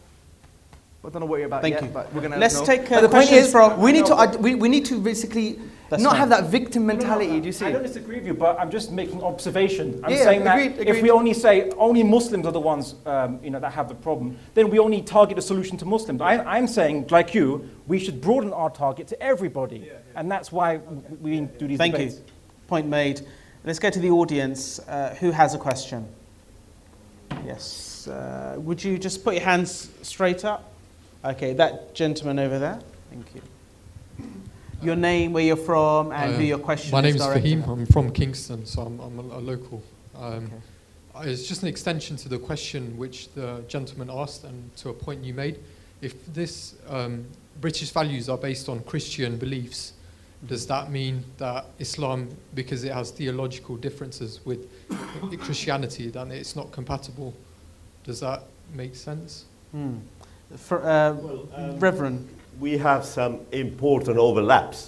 I don't know what you're about Thank yet, you. but we're going to Let's know. take, uh, But the point questions is, from- we need to, uh, we, we need to basically That's not fine. have that victim mentality, No, no, do you see? I don't disagree with you, but I'm just making observation. I'm Yeah, saying that agreed, if agreed. we only say only Muslims are the ones um, you know, that have the problem, then we only target the solution to Muslims. I, I'm saying, like you, we should broaden our target to everybody. Yeah, yeah. And that's why we do these Thank debates. you. Point made. Let's go to the audience. Uh, who has a question? Yes. Uh, would you just put your hands straight up? Okay, that gentleman over there. Thank you. Your name, where you're from, and Uh, who your question My is name is directed Fahim. at. I'm from Kingston, so I'm, I'm a, a local. Um, Okay. It's just an extension to the question which the gentleman asked and to a point you made. If this um, British values are based on Christian beliefs, does that mean that Islam, because it has theological differences with Christianity, then it's not compatible? Does that make sense? Hmm. For, uh, Well, um, Reverend. We have some important overlaps,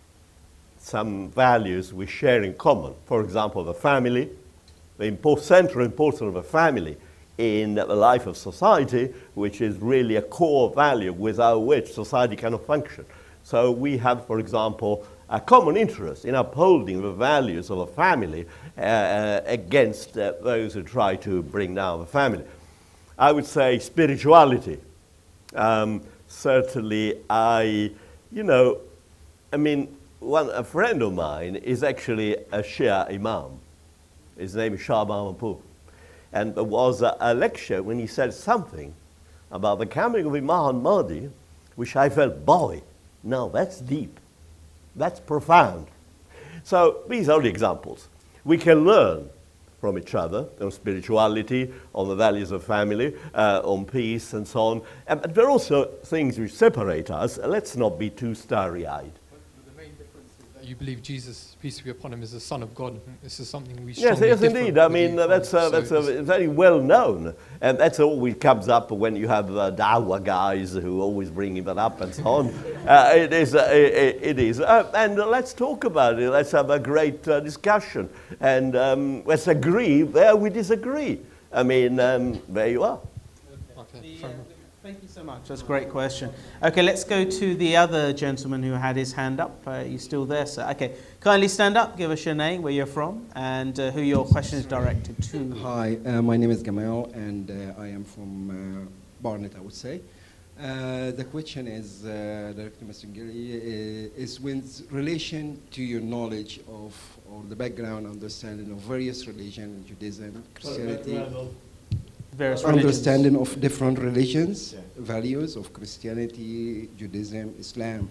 some values we share in common. For example, the family, the import, central importance of a family in the life of society, which is really a core value without which society cannot function. So we have, for example, a common interest in upholding the values of a family uh, against uh, those who try to bring down the family. I would say spirituality. Um, certainly, I, you know, I mean, one, a friend of mine is actually a Shia Imam. His name is Shah Mahmoud. And there was a, a lecture when he said something about the coming of Imam Mahdi, which I felt, boy, no, that's deep. That's profound. So these are the examples. We can learn from each other on spirituality, on the values of family, uh, on peace and so on. And, but there are also things which separate us. Let's not be too starry-eyed. But the main difference is that you believe Jesus, peace be upon him, is the Son of God. This is something we Yes, strongly yes, differ indeed. I with mean, you uh, on. that's, uh, So that's uh, it's- very well known. And that's always comes up when you have uh, Dawa guys who always bring that up and so on. uh, it is. Uh, it, it is. Uh, and uh, let's talk about it. Let's have a great uh, discussion. And um, let's agree where we disagree. I mean, um, there you are. Okay, The, fair uh, enough. Thank you so much. That's a great question. Okay, let's go to the other gentleman who had his hand up. Uh, you still there, sir? Okay, kindly stand up, give us your name, where you're from, and uh, who your question is directed to. Hi, uh, my name is Gamal, and uh, I am from uh, Barnet, I would say. Uh, the question is, uh, Director Mister Gilly, uh, is with relation to your knowledge of, or the background understanding of various religions, Judaism, Christianity, Various religions. understanding of different religions, values of Christianity, Judaism, Islam.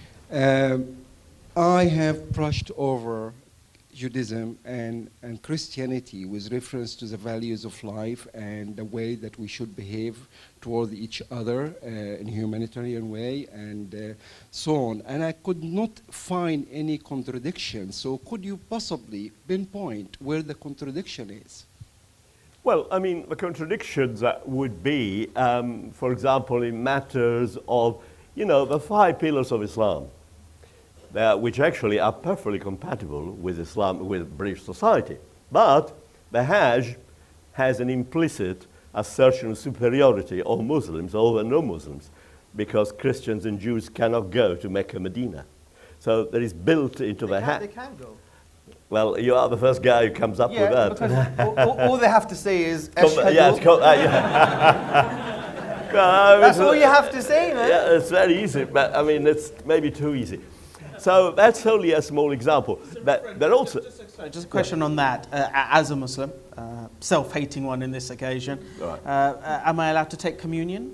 Um, I have brushed over Judaism and, and Christianity with reference to the values of life and the way that we should behave toward each other uh, in a humanitarian way and uh, so on. And I could not find any contradiction. So could you possibly pinpoint where the contradiction is? Well, I mean, the contradictions uh, would be, um, for example, in matters of, you know, the five pillars of Islam, uh, which actually are perfectly compatible with Islam, with British society. But the Hajj has an implicit assertion of superiority of Muslims over non-Muslims, because Christians and Jews cannot go to Mecca, Medina. So there is built into the Hajj. They can go. Well, you are the first guy who comes up with Yeah, that. because all, all- all they have to say is Com- Ashhadu. yeah, it's co- uh, yeah. Uh, That's it's- all you have to say, man. Yeah, it's very easy, but I mean, it's maybe too easy. So that's only a small example. But there also, Sorry, just a question on that. Uh, as a Muslim, uh, self-hating one in this occasion, Right. uh, uh, am I allowed to take communion?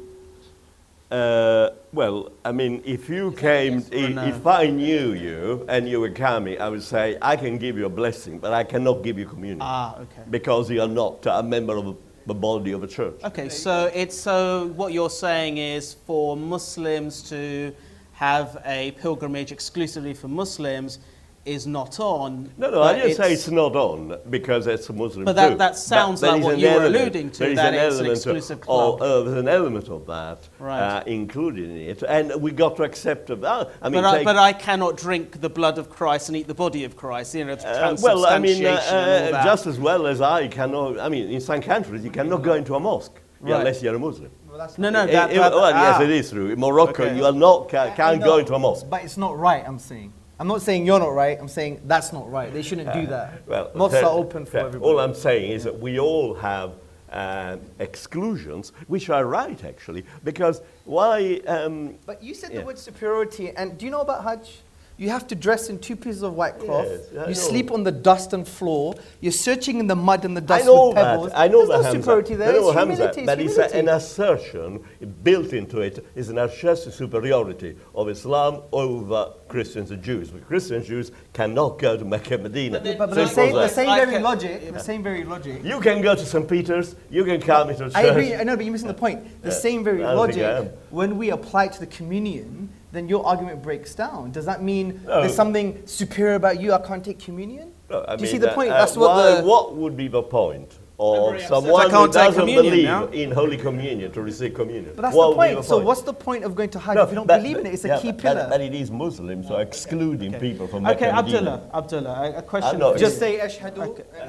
uh, well, I mean, if you came, yes or i- no? if I knew you and you were coming, I would say, I can give you a blessing, but I cannot give you communion Ah, okay. because you are not a member of the body of a church. Okay, so it's so what you're saying is for Muslims to have a pilgrimage exclusively for Muslims is not on. No, no, but I didn't say it's not on because it's a Muslim But that- too. that sounds there like is what an you were element- alluding to, there is that an it's an element exclusive of, club. oh, there's an element of that Right. uh, included in it, and we got to accept of that. I mean, but, I, take, but I cannot drink the blood of Christ and eat the body of Christ. You know, the uh, well, I mean, uh, transubstantiation and all uh, that. just as well as I cannot. I mean, in some countries, you cannot go into a mosque Right. unless you're a Muslim. Well, that's no, not no, it. that, Eh, eh, that, well, yes, ah. it is true. In Morocco, Okay. you are not ca- can't No, go into a mosque. But it's not right, I'm saying. I'm not saying you're not right, I'm saying that's not right. They shouldn't do that. Well, Mosques fair- are open for fair. everybody. All I'm saying is that we all have uh, exclusions, which are right, actually, because why? Um, But you said Yeah. the word superiority, and do you know about Hajj? You have to dress in two pieces of white cloth. Yes, I you know. sleep on the dust and floor. You're searching in the mud and the I dust know with pebbles. that. I know There's that, no Hamza. superiority there. I know, It's Hamza, humility. It's but it's humility. a, an assertion built into it is an assertion superiority of Islam over Christians and Jews. But Christians and Jews cannot go to Mecca and Medina. But, but the Simple same, the as that. same I very can- logic, the same very logic. You can go to Saint Peter's, you can come into church. I agree, I know, but you're missing the point. The Yeah, same very I don't think I logic, am. when we apply it to the communion, then your argument breaks down. Does that mean No. there's something superior about you, I can't take communion? No, I Do you mean see the that, point? uh, That's what why- the... What would be the point of Everybody upset. someone I who can't take doesn't communion believe now. in Holy Communion to receive communion? But that's What the would be point. So what's the point of going to Hajj No, if you don't but- believe in it? It's a yeah, key but- pillar. But it is Muslims, so excluding people from Okay, Mecca and Medina. Abdullah, Abdullah, a, a question. I'm not- for Just you. say ashhadu.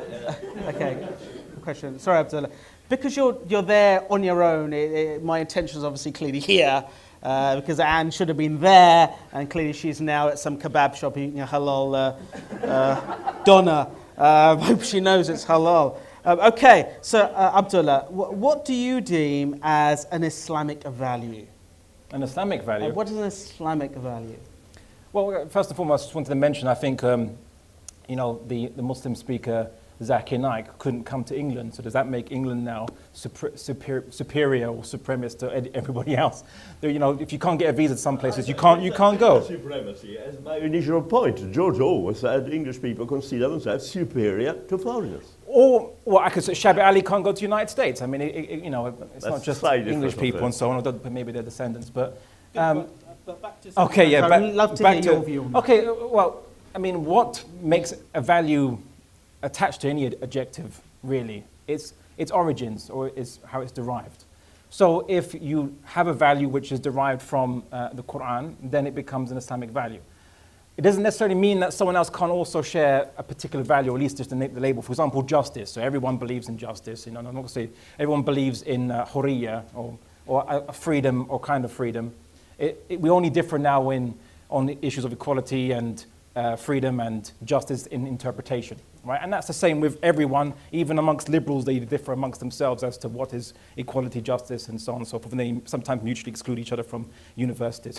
Okay, question. Sorry, Abdullah. Because you're you're there on your own. It, it, my intention is obviously clearly here, uh, because Anne should have been there, and clearly she's now at some kebab shop eating a halal uh, uh, doner. Uh, hope she knows it's halal. Um, okay, so uh, Abdullah, wh- what do you deem as an Islamic value? An Islamic value. Uh, what is an Islamic value? Well, first and foremost, I just wanted to mention, I think, um, you know, the, the Muslim speaker, Zakir Naik, couldn't come to England. So does that make England now super, super, superior or supremacist to ed- everybody else? There, you know, if you can't get a visa to some places, you can't, you can't go. Supremacy, as my initial point, George Orwell said English people consider themselves superior to foreigners. Or, well, I could say Shabbat Ali can't go to the United States. I mean, it, it, you know, it's That's not just slightly English different people affair. and so on, although maybe they're descendants. But um, But back to okay, yeah. I'd Back, love to back hear to, your view on that. Okay, uh, well, I mean, what makes a value attached to any ad- adjective, really? It's its origins, or it's how it's derived. So if you have a value which is derived from uh, the Quran, then it becomes an Islamic value. It doesn't necessarily mean that someone else can't also share a particular value, or at least just the, na- the label. For example, justice. So everyone believes in justice. You know, I'm not going to say everyone believes in uh, hurriya, or, or a, a freedom, or kind of freedom. It, it, we only differ now in, on the issues of equality and uh, freedom and justice in interpretation. Right? And that's the same with everyone, even amongst liberals, they differ amongst themselves as to what is equality, justice, and so on and so forth. And they sometimes mutually exclude each other from universities.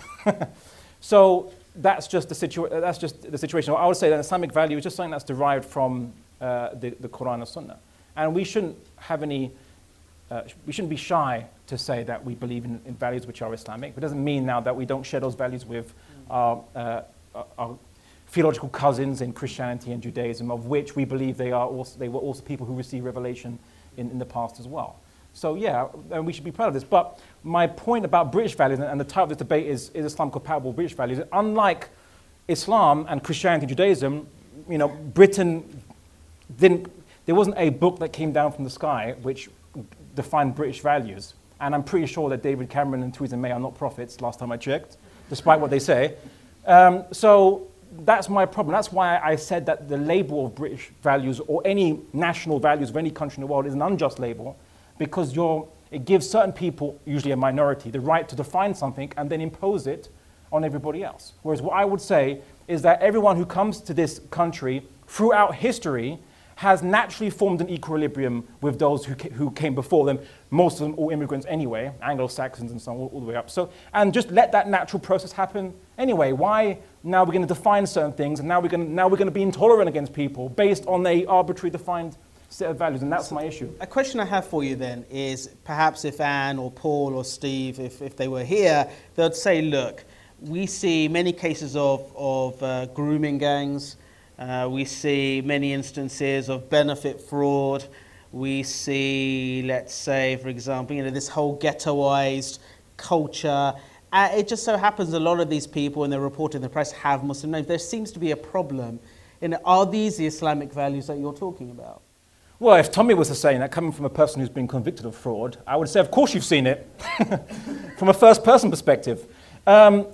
So that's just the situa- that's just the situation. I would say that Islamic value is just something that's derived from uh, the, the Quran and Sunnah. And we shouldn't have any, uh, we shouldn't be shy to say that we believe in, in values which are Islamic. It doesn't mean now that we don't share those values with our, uh, our theological cousins in Christianity and Judaism, of which we believe they, are also, they were also people who received revelation in, in the past as well. So yeah, and we should be proud of this. But my point about British values, and the title of this debate is, is Islam compatible with British values? Unlike Islam and Christianity and Judaism, you know, Britain didn't, there wasn't a book that came down from the sky which defined British values. And I'm pretty sure that David Cameron and Theresa May are not prophets, last time I checked, despite what they say. Um, so that's my problem. That's why I said that the label of British values, or any national values of any country in the world, is an unjust label, because you're, it gives certain people, usually a minority, the right to define something and then impose it on everybody else. Whereas what I would say is that everyone who comes to this country throughout history has naturally formed an equilibrium with those who, ca- who came before them, most of them all immigrants anyway, Anglo-Saxons and so on, all, all the way up. So, and just let that natural process happen anyway. Why now we're going to define certain things, and now we're going to, now we're going to be intolerant against people based on a arbitrary defined set of values, and that's my issue. A question I have for you then is, perhaps if Anne or Paul or Steve, if, if they were here, they'd say, look, we see many cases of, of uh, grooming gangs. Uh, we see many instances of benefit fraud. We see, let's say, for example, you know, this whole ghettoized culture. Uh, it just so happens a lot of these people, when they're reported in the press, have Muslim names. There seems to be a problem. And are these the Islamic values that you're talking about? Well, if Tommy was to say that, coming from a person who's been convicted of fraud, I would say, of course you've seen it, from a first-person perspective. Um,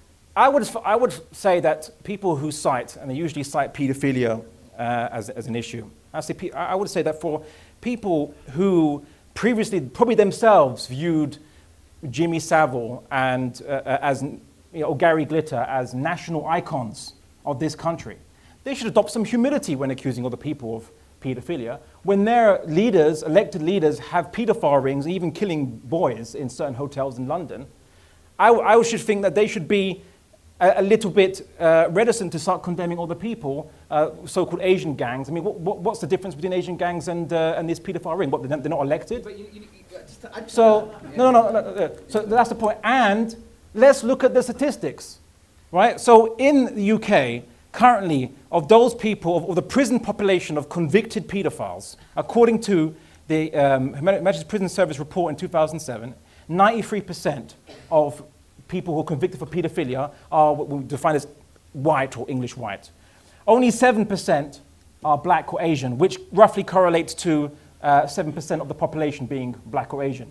I would, I would say that people who cite, and they usually cite paedophilia uh, as, as an issue, I, say, pe- I would say that for people who previously, probably themselves, viewed Jimmy Savile and uh, as, you know, or Gary Glitter as national icons of this country, they should adopt some humility when accusing other people of paedophilia, when their leaders, elected leaders, have paedophile rings, even killing boys in certain hotels in London. I, I should think that they should be a, a little bit uh, reticent to start condemning other people, uh, so-called Asian gangs. I mean, what, what, what's the difference between Asian gangs and, uh, and this paedophile ring? What, they're not, they're not elected? But you, you, you, just to add to So, that, no, no, no, no, no. So that's the point. And let's look at the statistics, right? So in the U K, currently, of those people, of, of the prison population of convicted paedophiles, according to the um, Her Majesty's Prison Service report in two thousand seven, ninety-three percent of people who are convicted for paedophilia are what we define as white or English white. Only seven percent are black or Asian, which roughly correlates to uh, seven percent of the population being black or Asian.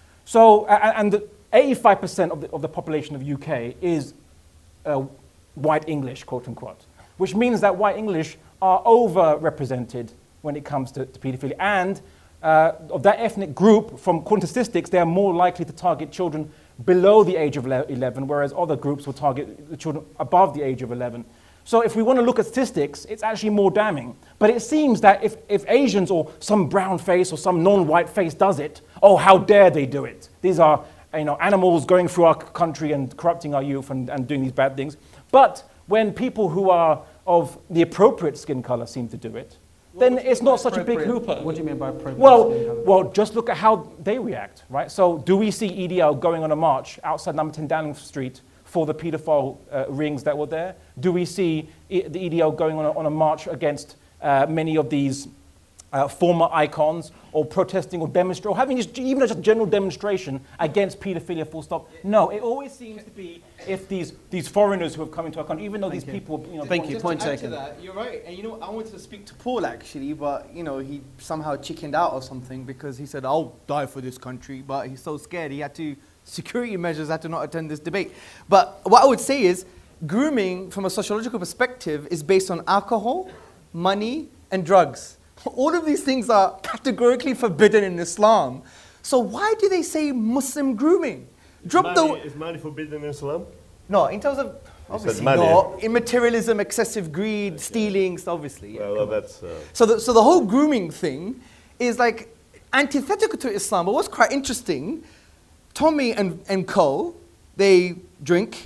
So, uh, and eighty-five percent of the, of the population of U K is uh, white English, quote unquote, which means that white English are overrepresented when it comes to, to paedophilia. And uh, of that ethnic group, from according to statistics, they are more likely to target children below the age of eleven, whereas other groups will target the children above the age of eleven. So if we want to look at statistics, it's actually more damning. But it seems that if, if Asians or some brown face or some non-white face does it, oh, how dare they do it? These are you know, animals going through our country and corrupting our youth and, and doing these bad things. But when people who are of the appropriate skin color seem to do it, then it's not such a big hooper. What do you mean by appropriate? Well, skin colour? well, just look at how they react, right? So do we see E D L going on a march outside number ten Downing Street for the paedophile uh, rings that were there? Do we see e the E D L going on a, on a march against uh, many of these uh, former icons, or protesting or demonstrating, or having just, even just a general demonstration against paedophilia full stop? No, it always seems to be if these, these foreigners who have come into our country, even though Thank these you. people, you know, Thank they you. want- Just Point to add to taken. that, you're right. And you know, I wanted to speak to Paul actually, but you know, he somehow chickened out or something because he said, "I'll die for this country," but he's so scared he had to security measures had to not attend this debate. But what I would say is, grooming from a sociological perspective is based on alcohol, money, and drugs. All of these things are categorically forbidden in Islam. So why do they say Muslim grooming? Drop money, the is money forbidden in Islam? no in terms of. Obviously money. not. Immaterialism, excessive greed, stealing, obviously. Yeah, Well, come on. that's... Uh, so, the, so the whole grooming thing is like antithetical to Islam. But what's quite interesting, Tommy and, and Co, they drink.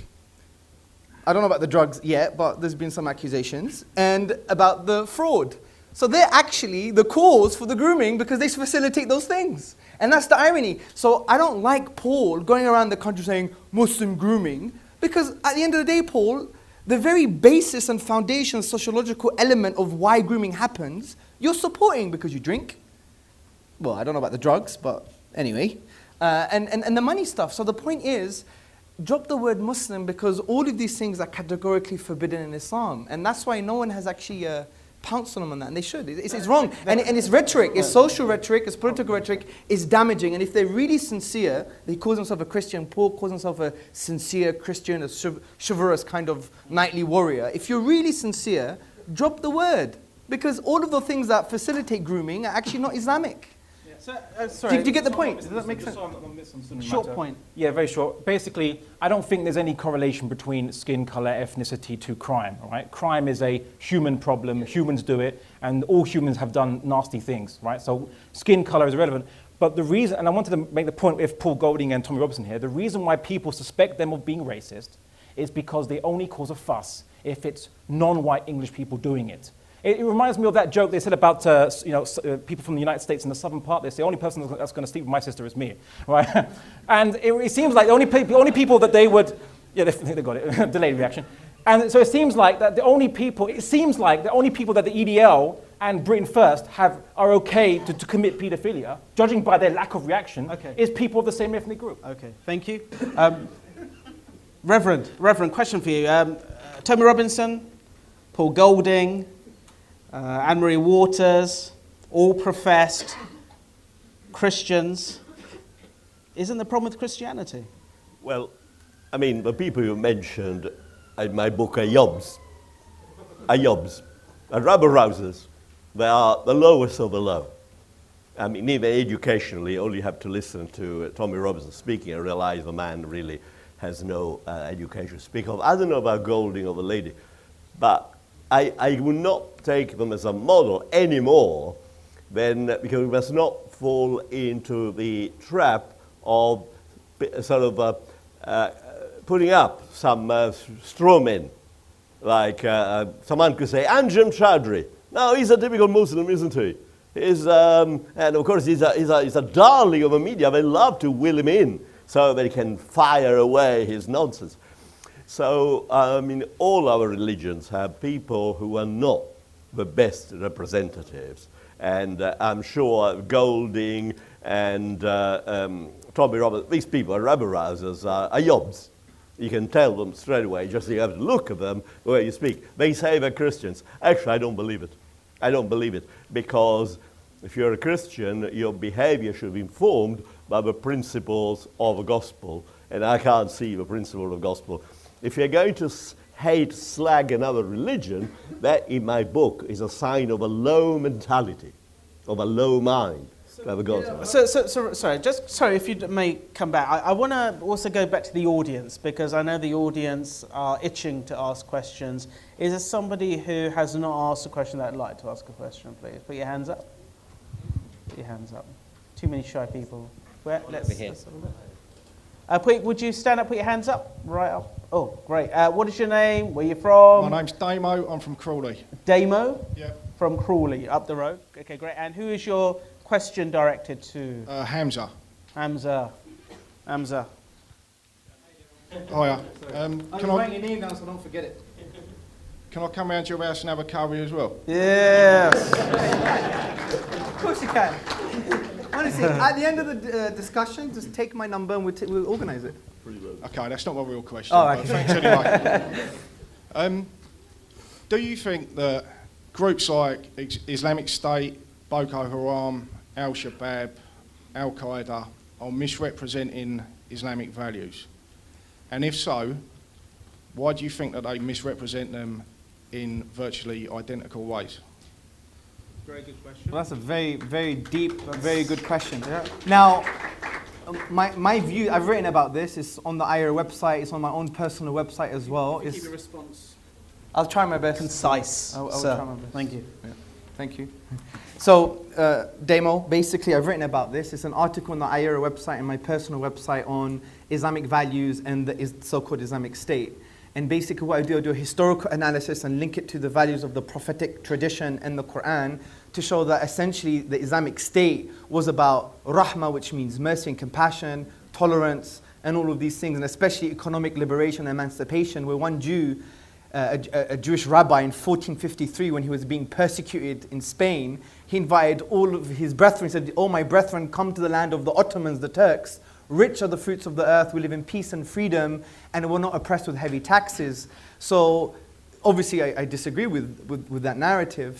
I don't know about the drugs yet, but there's been some accusations. And about the fraud. So they're actually the cause for the grooming because they facilitate those things. And that's the irony. So I don't like Paul going around the country saying Muslim grooming, because at the end of the day, Paul, the very basis and foundation sociological element of why grooming happens, you're supporting because you drink. Well, I don't know about the drugs, but anyway. Uh, and, and, and the money stuff. So the point is, drop the word Muslim because all of these things are categorically forbidden in Islam. And that's why no one has actually uh, pounced on them on that, and they should. It's, it's wrong. And, and it's rhetoric, it's social rhetoric, it's political rhetoric, it's damaging. And if they're really sincere, he calls himself a Christian, Paul calls himself a sincere Christian, a chiv- chivalrous kind of knightly warrior. If you're really sincere, drop the word. Because all of the things that facilitate grooming are actually not Islamic. So, uh, sorry. Do, do you get the point? Does that make sense? Short point. Yeah, very short. Basically, I don't think there's any correlation between skin color, ethnicity to crime, all right? Crime is a human problem. Humans do it, and all humans have done nasty things, right? So skin color is irrelevant. But the reason, and I wanted to make the point with Paul Golding and Tommy Robinson here, the reason why people suspect them of being racist is because they only cause a fuss if it's non-white English people doing it. It, it reminds me of that joke they said about uh, you know, s- uh, people from the United States in the southern part. They say the only person that's going to sleep with my sister is me, right? And it, it seems like the only, pe- the only people that they would, yeah, they, they got it, delayed reaction. And so it seems like that the only people, it seems like the only people that the E D L and Britain First have are okay to, to commit paedophilia, judging by their lack of reaction, Okay. is people of the same ethnic group. Okay, thank you. Um, Reverend, Reverend, question for you. Um, uh, Tommy Robinson, Paul Golding, uh, Anne-Marie Waters, all professed Christians. Isn't the problem with Christianity? Well, I mean, the people you mentioned in my book are yobs. Are yobs. Are rabble-rousers. They are the lowest of the low. I mean, even educationally, all you have to listen to uh, Tommy Robinson speaking and realize the man really has no uh, education to speak of. I don't know about Golding or the lady, but I, I will not take them as a model anymore then, because we must not fall into the trap of p- sort of uh, uh, putting up some uh, straw men. Like uh, someone could say, Anjem Choudary. No, he's a typical Muslim, isn't he? He's, um, and of course, he's a, he's, a, he's a darling of the media. They love to will him in so they can fire away his nonsense. So, I mean, all our religions have people who are not the best representatives. And uh, I'm sure Golding and uh, um, Tommy Roberts, these people are rabble-rousers, uh, are yobs. You can tell them straight away, just you have to look at them the way you speak. They say they're Christians. Actually, I don't believe it. I don't believe it, because if you're a Christian, your behavior should be informed by the principles of the gospel, and I can't see the principle of the gospel. If you're going to hate, slag another religion, that, in my book, is a sign of a low mentality, of a low mind. So, so, so, sorry, just sorry if you may come back. I, I want to also go back to the audience, because I know the audience are itching to ask questions. Is there somebody who has not asked a question that would like to ask a question, please? Put your hands up. Put your hands up. Too many shy people. Where? Let's, let's have a look. Uh, put, would you stand up, put your hands up? Right up. Oh, great. Uh, what is your name? Where are you from? My name's Damo. I'm from Crawley. Damo? Yeah. From Crawley, up the road. Okay, great. And who is your question directed to? Uh, Hamza. Hamza. Hamza. Hiya. Um, I'm can I, writing your name down so don't forget it. can I come round to your house and have a curry as well? Yes. Of course you can. Honestly, at the end of the uh, discussion, just take my number and we'll, t- we'll organise it. Okay, that's not my real question. Oh, but okay. thanks anyway. um, do you think that groups like Ex- Islamic State, Boko Haram, Al-Shabaab, Al-Qaeda are misrepresenting Islamic values? And if so, why do you think that they misrepresent them in virtually identical ways? Very good question. Well, that's a very, very deep, very good question. Yeah. Now, um, my, my view, I've written about this, it's on the I R A website, it's on my own personal website as well. Keep It's, your response I'll try my best. concise. I'll, I'll sir. try my best. Thank you. Yeah. Thank you. So, uh, Demo, basically I've written about this. It's an article on the I R A website and my personal website on Islamic values and the is- so-called Islamic State. And basically what I do, I do a historical analysis and link it to the values of the prophetic tradition and the Quran to show that essentially the Islamic State was about rahmah, which means mercy and compassion, tolerance, and all of these things, and especially economic liberation and emancipation, where one Jew, uh, a, a Jewish rabbi in fourteen fifty-three, when he was being persecuted in Spain, he invited all of his brethren, he said, "Oh, my brethren, come to the land of the Ottomans, the Turks. Rich are the fruits of the earth, we live in peace and freedom, and we're not oppressed with heavy taxes." So, obviously, I, I disagree with, with, with that narrative.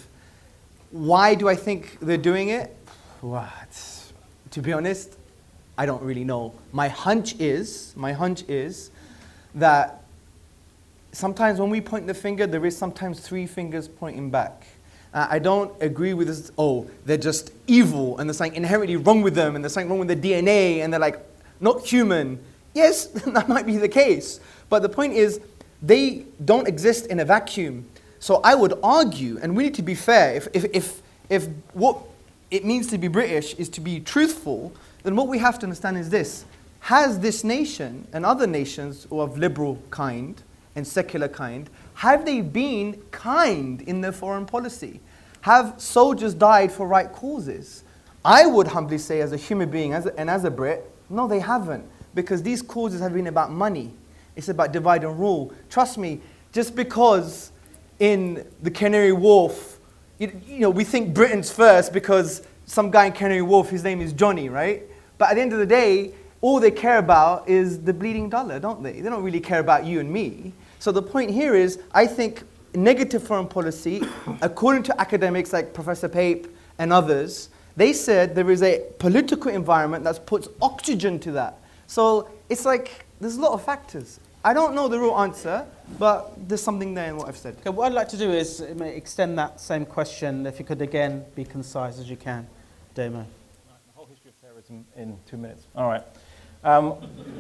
Why do I think they're doing it? What? To be honest, I don't really know. My hunch is, my hunch is that sometimes when we point the finger, there is sometimes three fingers pointing back. Uh, I don't agree with this, oh, they're just evil, and there's something inherently wrong with them, and there's something wrong with their D N A, and they're like, not human. Yes, that might be the case. But the point is, they don't exist in a vacuum. So I would argue, and we need to be fair, if, if, if, if what it means to be British is to be truthful, then what we have to understand is this. Has this nation and other nations of liberal kind and secular kind, have they been kind in their foreign policy? Have soldiers died for right causes? I would humbly say, as a human being as a, and as a Brit, no, they haven't. Because these causes have been about money. It's about divide and rule. Trust me, just because in the Canary Wharf, you, you know, we think Britain's first because some guy in Canary Wharf, his name is Johnny, right? But at the end of the day, all they care about is the bleeding dollar, don't they? They don't really care about you and me. So the point here is, I think negative foreign policy, according to academics like Professor Pape and others, they said there is a political environment that puts oxygen to that. So it's like, there's a lot of factors. I don't know the real answer, but there's something there in what I've said. Okay, what I'd like to do is uh, extend that same question, if you could again be concise as you can, Damo. The whole history of terrorism in two minutes. All right. Um,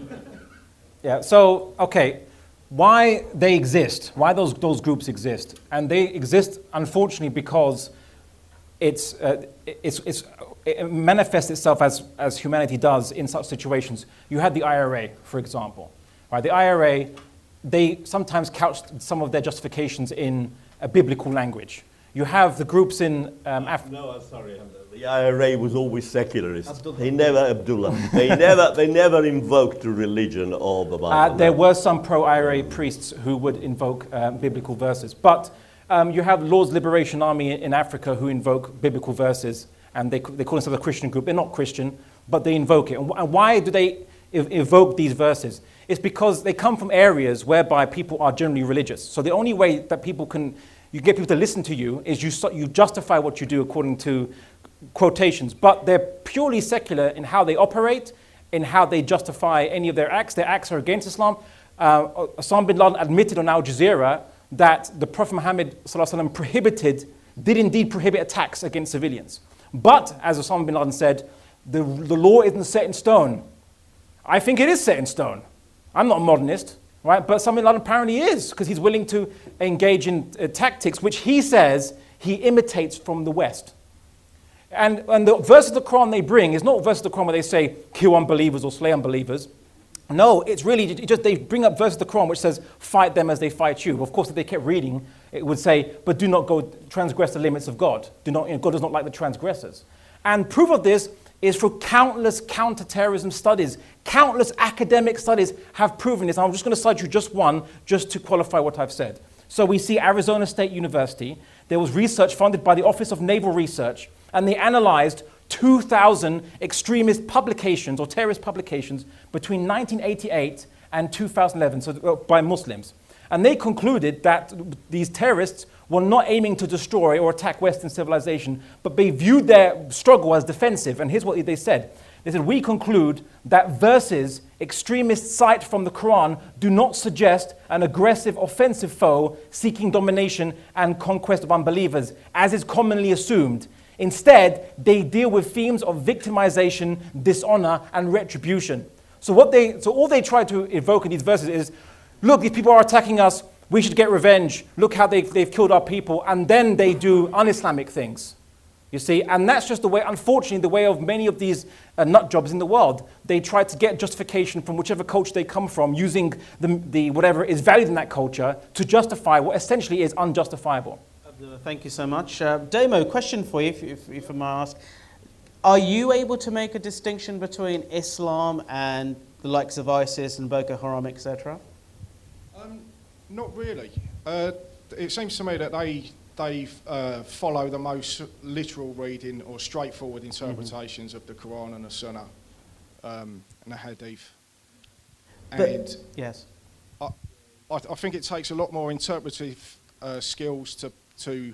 yeah, so, okay, why they exist, why those, those groups exist. And they exist, unfortunately, because it's, uh, it's, it's, it manifests itself as, as humanity does in such situations. You had the I R A, for example. Right? The I R A, they sometimes couched some of their justifications in a biblical language. You have the groups in um, Africa. No, I'm sorry. The I R A was always secularist. Abdullah. They never, Abdullah. they never, they never invoked the religion or the Bible. Uh, there were some pro-I R A priests who would invoke um, biblical verses, but um, you have Lord's Liberation Army in Africa who invoke biblical verses, and they they call themselves a Christian group. They're not Christian, but they invoke it. And, wh- and why do they ev- evoke these verses? It's because they come from areas whereby people are generally religious. So the only way that people can you get people to listen to you is you you justify what you do according to quotations, but they're purely secular in how they operate, in how they justify any of their acts. Their acts are against Islam. Uh, Osama bin Laden admitted on Al Jazeera that the Prophet Muhammad sallallahu alaihi wasallam prohibited, did indeed prohibit attacks against civilians. But, as Osama bin Laden said, the, the law isn't set in stone. I think it is set in stone. I'm not a modernist, right? But Osama bin Laden apparently is, because he's willing to engage in uh, tactics which he says he imitates from the West. And, and the verse of the Quran they bring is not verse of the Quran where they say, kill unbelievers or slay unbelievers. No, it's really just they bring up verse of the Quran which says, fight them as they fight you. Of course, if they kept reading, it would say, but do not go transgress the limits of God. Do not, you know, God does not like the transgressors. And proof of this is through countless counterterrorism studies. Countless academic studies have proven this. And I'm just going to cite you just one, just to qualify what I've said. So we see Arizona State University. There was research funded by the Office of Naval Research, and they analyzed two thousand extremist publications or terrorist publications between nineteen eighty-eight and two thousand eleven, so uh, by Muslims. And they concluded that these terrorists were not aiming to destroy or attack Western civilization, but they viewed their struggle as defensive. And here's what they said. They said, we conclude that verses extremists cite from the Quran do not suggest an aggressive, offensive foe seeking domination and conquest of unbelievers, as is commonly assumed. Instead, they deal with themes of victimization, dishonor, and retribution. So what they, so all they try to evoke in these verses is, look, these people are attacking us, we should get revenge, look how they've, they've killed our people, and then they do un-Islamic things. You see, and that's just the way, unfortunately, the way of many of these uh, nut jobs in the world. They try to get justification from whichever culture they come from, using the, the whatever is valued in that culture to justify what essentially is unjustifiable. Thank you so much. Uh, Damo, question for you, if, if, if I may ask. Are you able to make a distinction between Islam and the likes of ISIS and Boko Haram, et cetera? Um, not really. Uh, it seems to me that they they uh, follow the most literal reading or straightforward interpretations mm-hmm. of the Quran and the Sunnah um, and the Hadith. But, and yes, I, I, I think it takes a lot more interpretive uh, skills to to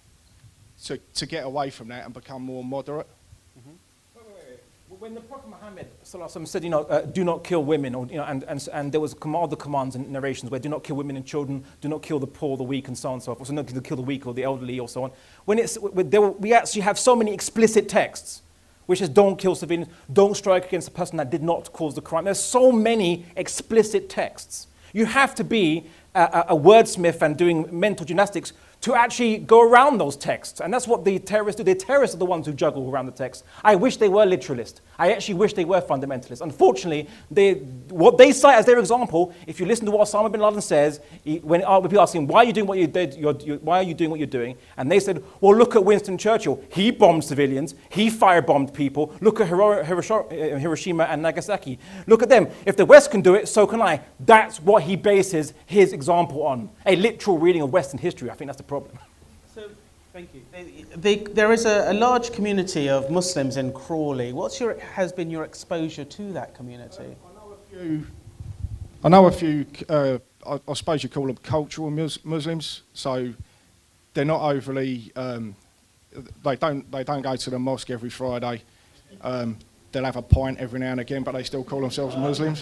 to to get away from that and become more moderate. Mm-hmm. Wait, wait, wait. When the Prophet Muhammad said, you know, uh, do not kill women, or you know, and and and there was other commands and narrations where do not kill women and children, do not kill the poor, the weak, and so on and so forth. So not to kill the weak or the elderly, or so on. When it's there, we actually have so many explicit texts, which is don't kill civilians, don't strike against a person that did not cause the crime. There's so many explicit texts. You have to be a, a wordsmith and doing mental gymnastics to actually go around those texts. And that's what the terrorists do. The terrorists are the ones who juggle around the text. I wish they were literalists. I actually wish they were fundamentalists. Unfortunately, they, what they cite as their example, if you listen to what Osama bin Laden says, he, when, uh, when people ask him, why are you doing what you did, you're, you're, why are you doing what you're doing? And they said, well, look at Winston Churchill. He bombed civilians. He firebombed people. Look at Hiro, Hiroshima, Hiroshima and Nagasaki. Look at them. If the West can do it, so can I. That's what he bases his example on. A literal reading of Western history. I think that's the problem. So, thank you. The, the, there is a, a large community of Muslims in Crawley. What's your, has been your exposure to that community? I know a few, I know a few uh, I, I suppose you call them cultural mus Muslims, so they're not overly, um, they, don't, they don't go to the mosque every Friday. Um, they'll have a pint every now and again, but they still call themselves Muslims.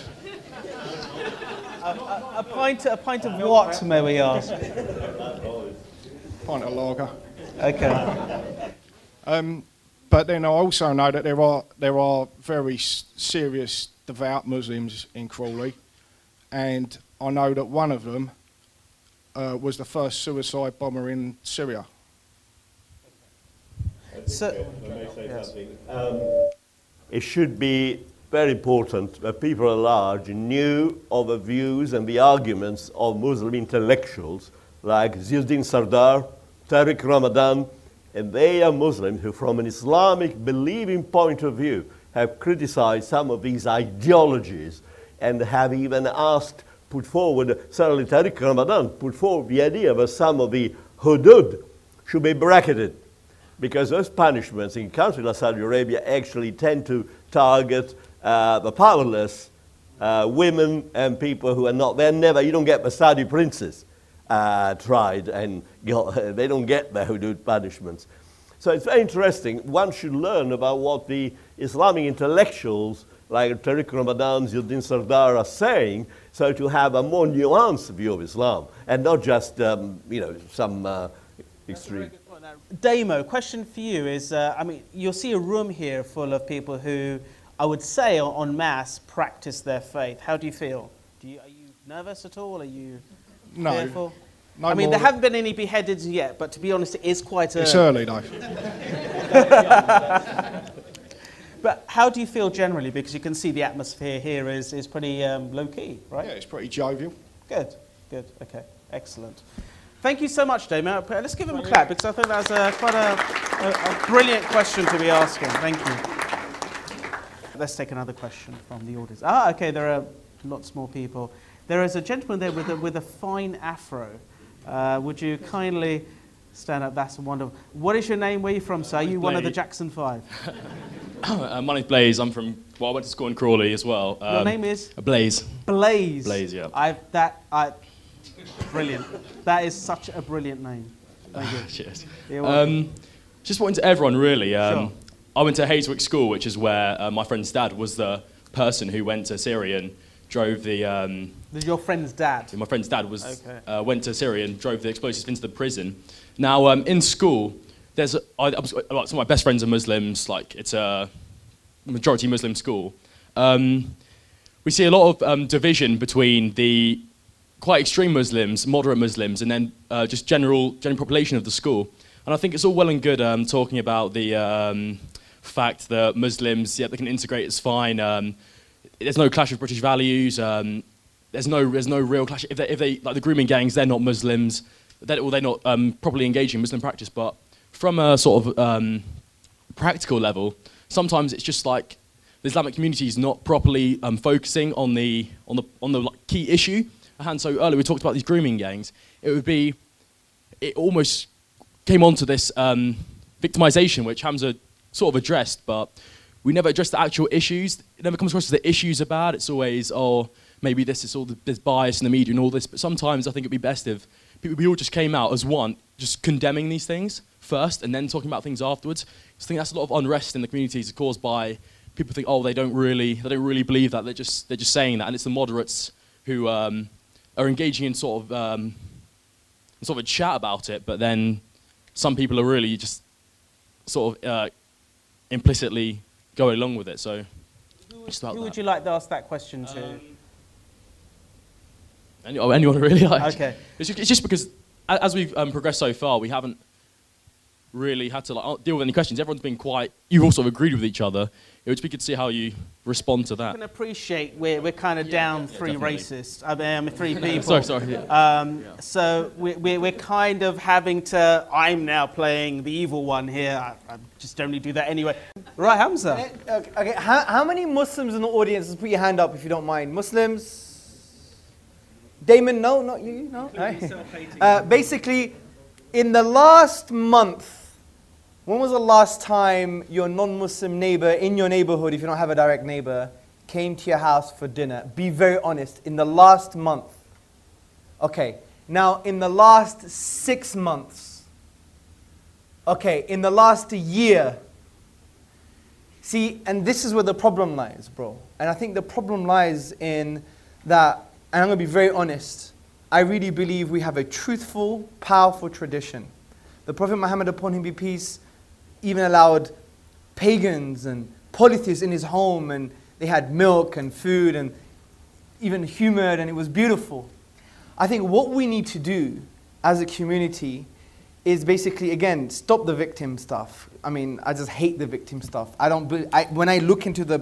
a, a, a, pint, a pint of what, may we ask? Pint of lager. Okay. Um, but then I also know that there are there are very serious devout Muslims in Crawley, and I know that one of them uh, was the first suicide bomber in Syria. So, I may say yes. something. Um, it should be very important that people at large knew of the views and the arguments of Muslim intellectuals like Ziauddin Sardar, Tariq Ramadan, and they are Muslims who, from an Islamic believing point of view, have criticized some of these ideologies and have even asked, put forward, certainly Tariq Ramadan put forward the idea that some of the hudud should be bracketed, because those punishments in countries like Saudi Arabia actually tend to target uh, the powerless, uh, women and people who are not, they're never, you don't get the Saudi princes uh, tried, and they don't get the hudud punishments. So it's very interesting. One should learn about what the Islamic intellectuals like Tariq Ramadan, Ziauddin Sardar are saying, so to have a more nuanced view of Islam, and not just, um, you know, some uh, extreme. Damo, question for you is, uh, I mean, you'll see a room here full of people who, I would say, en masse, practice their faith. How do you feel? Do you, are you nervous at all? Are you no, fearful? No I mean, there than... haven't been any beheadings yet, but to be honest, it is quite early. It's early, though. But how do you feel generally? Because you can see the atmosphere here is, is pretty um, low-key, right? Yeah, it's pretty jovial. Good, good, okay, excellent. Thank you so much, Damo. Let's give him a clap, because I think that's a, quite a, a, a brilliant question to be asking. Thank you. Let's take another question from the audience. Ah, okay, there are lots more people. There is a gentleman there with a, with a fine afro. Uh, would you kindly stand up? That's wonderful. What is your name? Where are you from, sir? Are you one of the Jackson Five? uh, my name's Blaze. I'm from, well, I went to school in Crawley as well. Um, Your name is? Blaze. Blaze. Blaze, yeah. I've, that, I, brilliant. That is such a brilliant name. Thank you. Cheers. Um, just wanting to everyone, really. Um, sure. I went to Hayswick School, which is where uh, my friend's dad was the person who went to Syria and drove the... Um, Your friend's dad? My friend's dad was okay. uh, went to Syria and drove the explosives into the prison. Now, um, in school, there's a, I, I was, like, some of my best friends are Muslims. Like, it's a majority Muslim school. Um, we see a lot of um, division between the quite extreme Muslims, moderate Muslims, and then uh, just general general population of the school. And I think it's all well and good um, talking about the um, fact that Muslims, yeah, they can integrate, it's fine. Um, there's no clash of British values. Um, there's no there's no real clash. If they, if they like the grooming gangs, they're not Muslims. They're, or they're not um, properly engaging in Muslim practice. But from a sort of um, practical level, sometimes it's just like the Islamic community is not properly um, focusing on the on the on the like, key issue. And so earlier we talked about these grooming gangs. It would be, it almost came onto this um, victimization, which Hamza sort of addressed, but we never addressed the actual issues. It never comes across as the issues are bad. It's always, oh, maybe this is all the, there's bias in the media and all this. But sometimes I think it'd be best if people, we all just came out as one, just condemning these things first and then talking about things afterwards. I think that's a lot of unrest in the communities caused by people think, oh, they don't really, they don't really believe that. They're just, they're just saying that, and it's the moderates who um, are engaging in sort of um, sort of a chat about it. But then some people are really just sort of uh, implicitly going along with it. So, who would, who would you like to ask that question to? Um, any, oh, anyone really like? Okay. It's just, it's just because as we've um, progressed so far, we haven't really had to like deal with any questions. Everyone's been quite. You've all sort of agreed with each other. It would be good to see how you respond to that. I can appreciate we're, we're kind of yeah, down yeah, three definitely. racists, I mean, three people. sorry, sorry. Yeah. Um, yeah. So we, we, we're kind of having to, I'm now playing the evil one here. I, I just only do that anyway. Right, Hamza. Okay, okay. How, how many Muslims in the audience? Just put your hand up if you don't mind. Muslims? Damon, no, not you, no. Uh, basically, in the last month, when was the last time your non-Muslim neighbor in your neighborhood, if you don't have a direct neighbor, came to your house for dinner? Be very honest. In the last month. Okay. Now, in the last six months. Okay. In the last year. See, and this is where the problem lies, bro. And I think the problem lies in that, and I'm going to be very honest, I really believe we have a truthful, powerful tradition. The Prophet Muhammad, upon him be peace, even allowed pagans and polytheists in his home, and they had milk and food and even humoured, and it was beautiful. I think what we need to do as a community is basically, again, stop the victim stuff. I mean, I just hate the victim stuff. I don't. I, when I look into the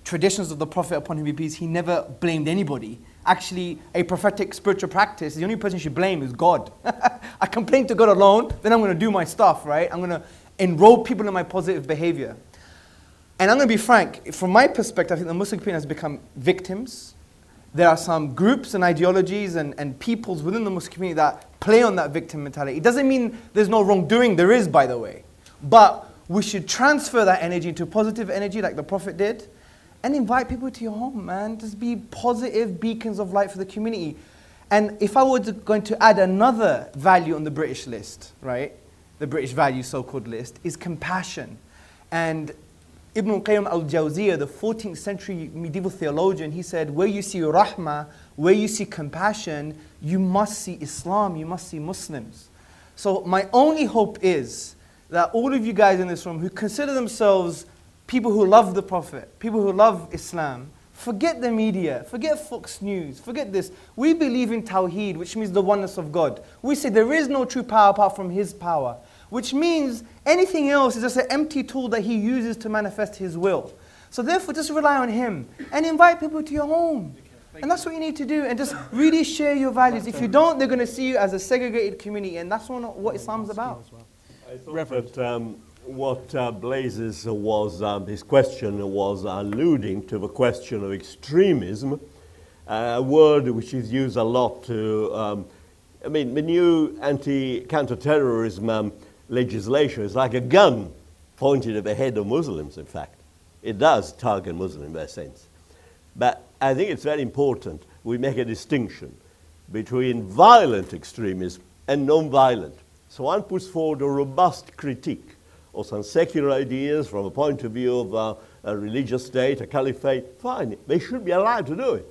traditions of the Prophet upon whom be peace, he never blamed anybody. Actually, a prophetic spiritual practice, the only person you should blame is God. I complain to God alone, then I'm going to do my stuff, right? I'm going to enroll people in my positive behavior. And I'm going to be frank, from my perspective, I think the Muslim community has become victims. There are some groups and ideologies and, and peoples within the Muslim community that play on that victim mentality. It doesn't mean there's no wrongdoing, there is, by the way. But we should transfer that energy into positive energy like the Prophet did and invite people to your home, man. Just be positive beacons of light for the community. And if I were to, going to add another value on the British list, right, the British value so-called list, is compassion. And Ibn Qayyim al-Jawziyah, the fourteenth century medieval theologian, he said, where you see rahmah, where you see compassion, you must see Islam, you must see Muslims. So my only hope is that all of you guys in this room who consider themselves people who love the Prophet, people who love Islam, forget the media, forget Fox News, forget this. We believe in Tawheed, which means the oneness of God. We say there is no true power apart from His power, which means anything else is just an empty tool that He uses to manifest His will. So therefore, just rely on Him and invite people to your home. And that's what you need to do, and just really share your values. If you don't, they're going to see you as a segregated community, and that's not what Islam's about. I thought that um, what uh, Blazes was, um, his question was alluding to the question of extremism, uh, a word which is used a lot to, um, I mean, the new anti-counterterrorism um, legislation is like a gun pointed at the head of Muslims, in fact. It does target Muslims in that sense. But I think it's very important we make a distinction between violent extremism and non-violent. So one puts forward a robust critique of some secular ideas from a point of view of uh, a religious state, a caliphate. Fine, they should be allowed to do it.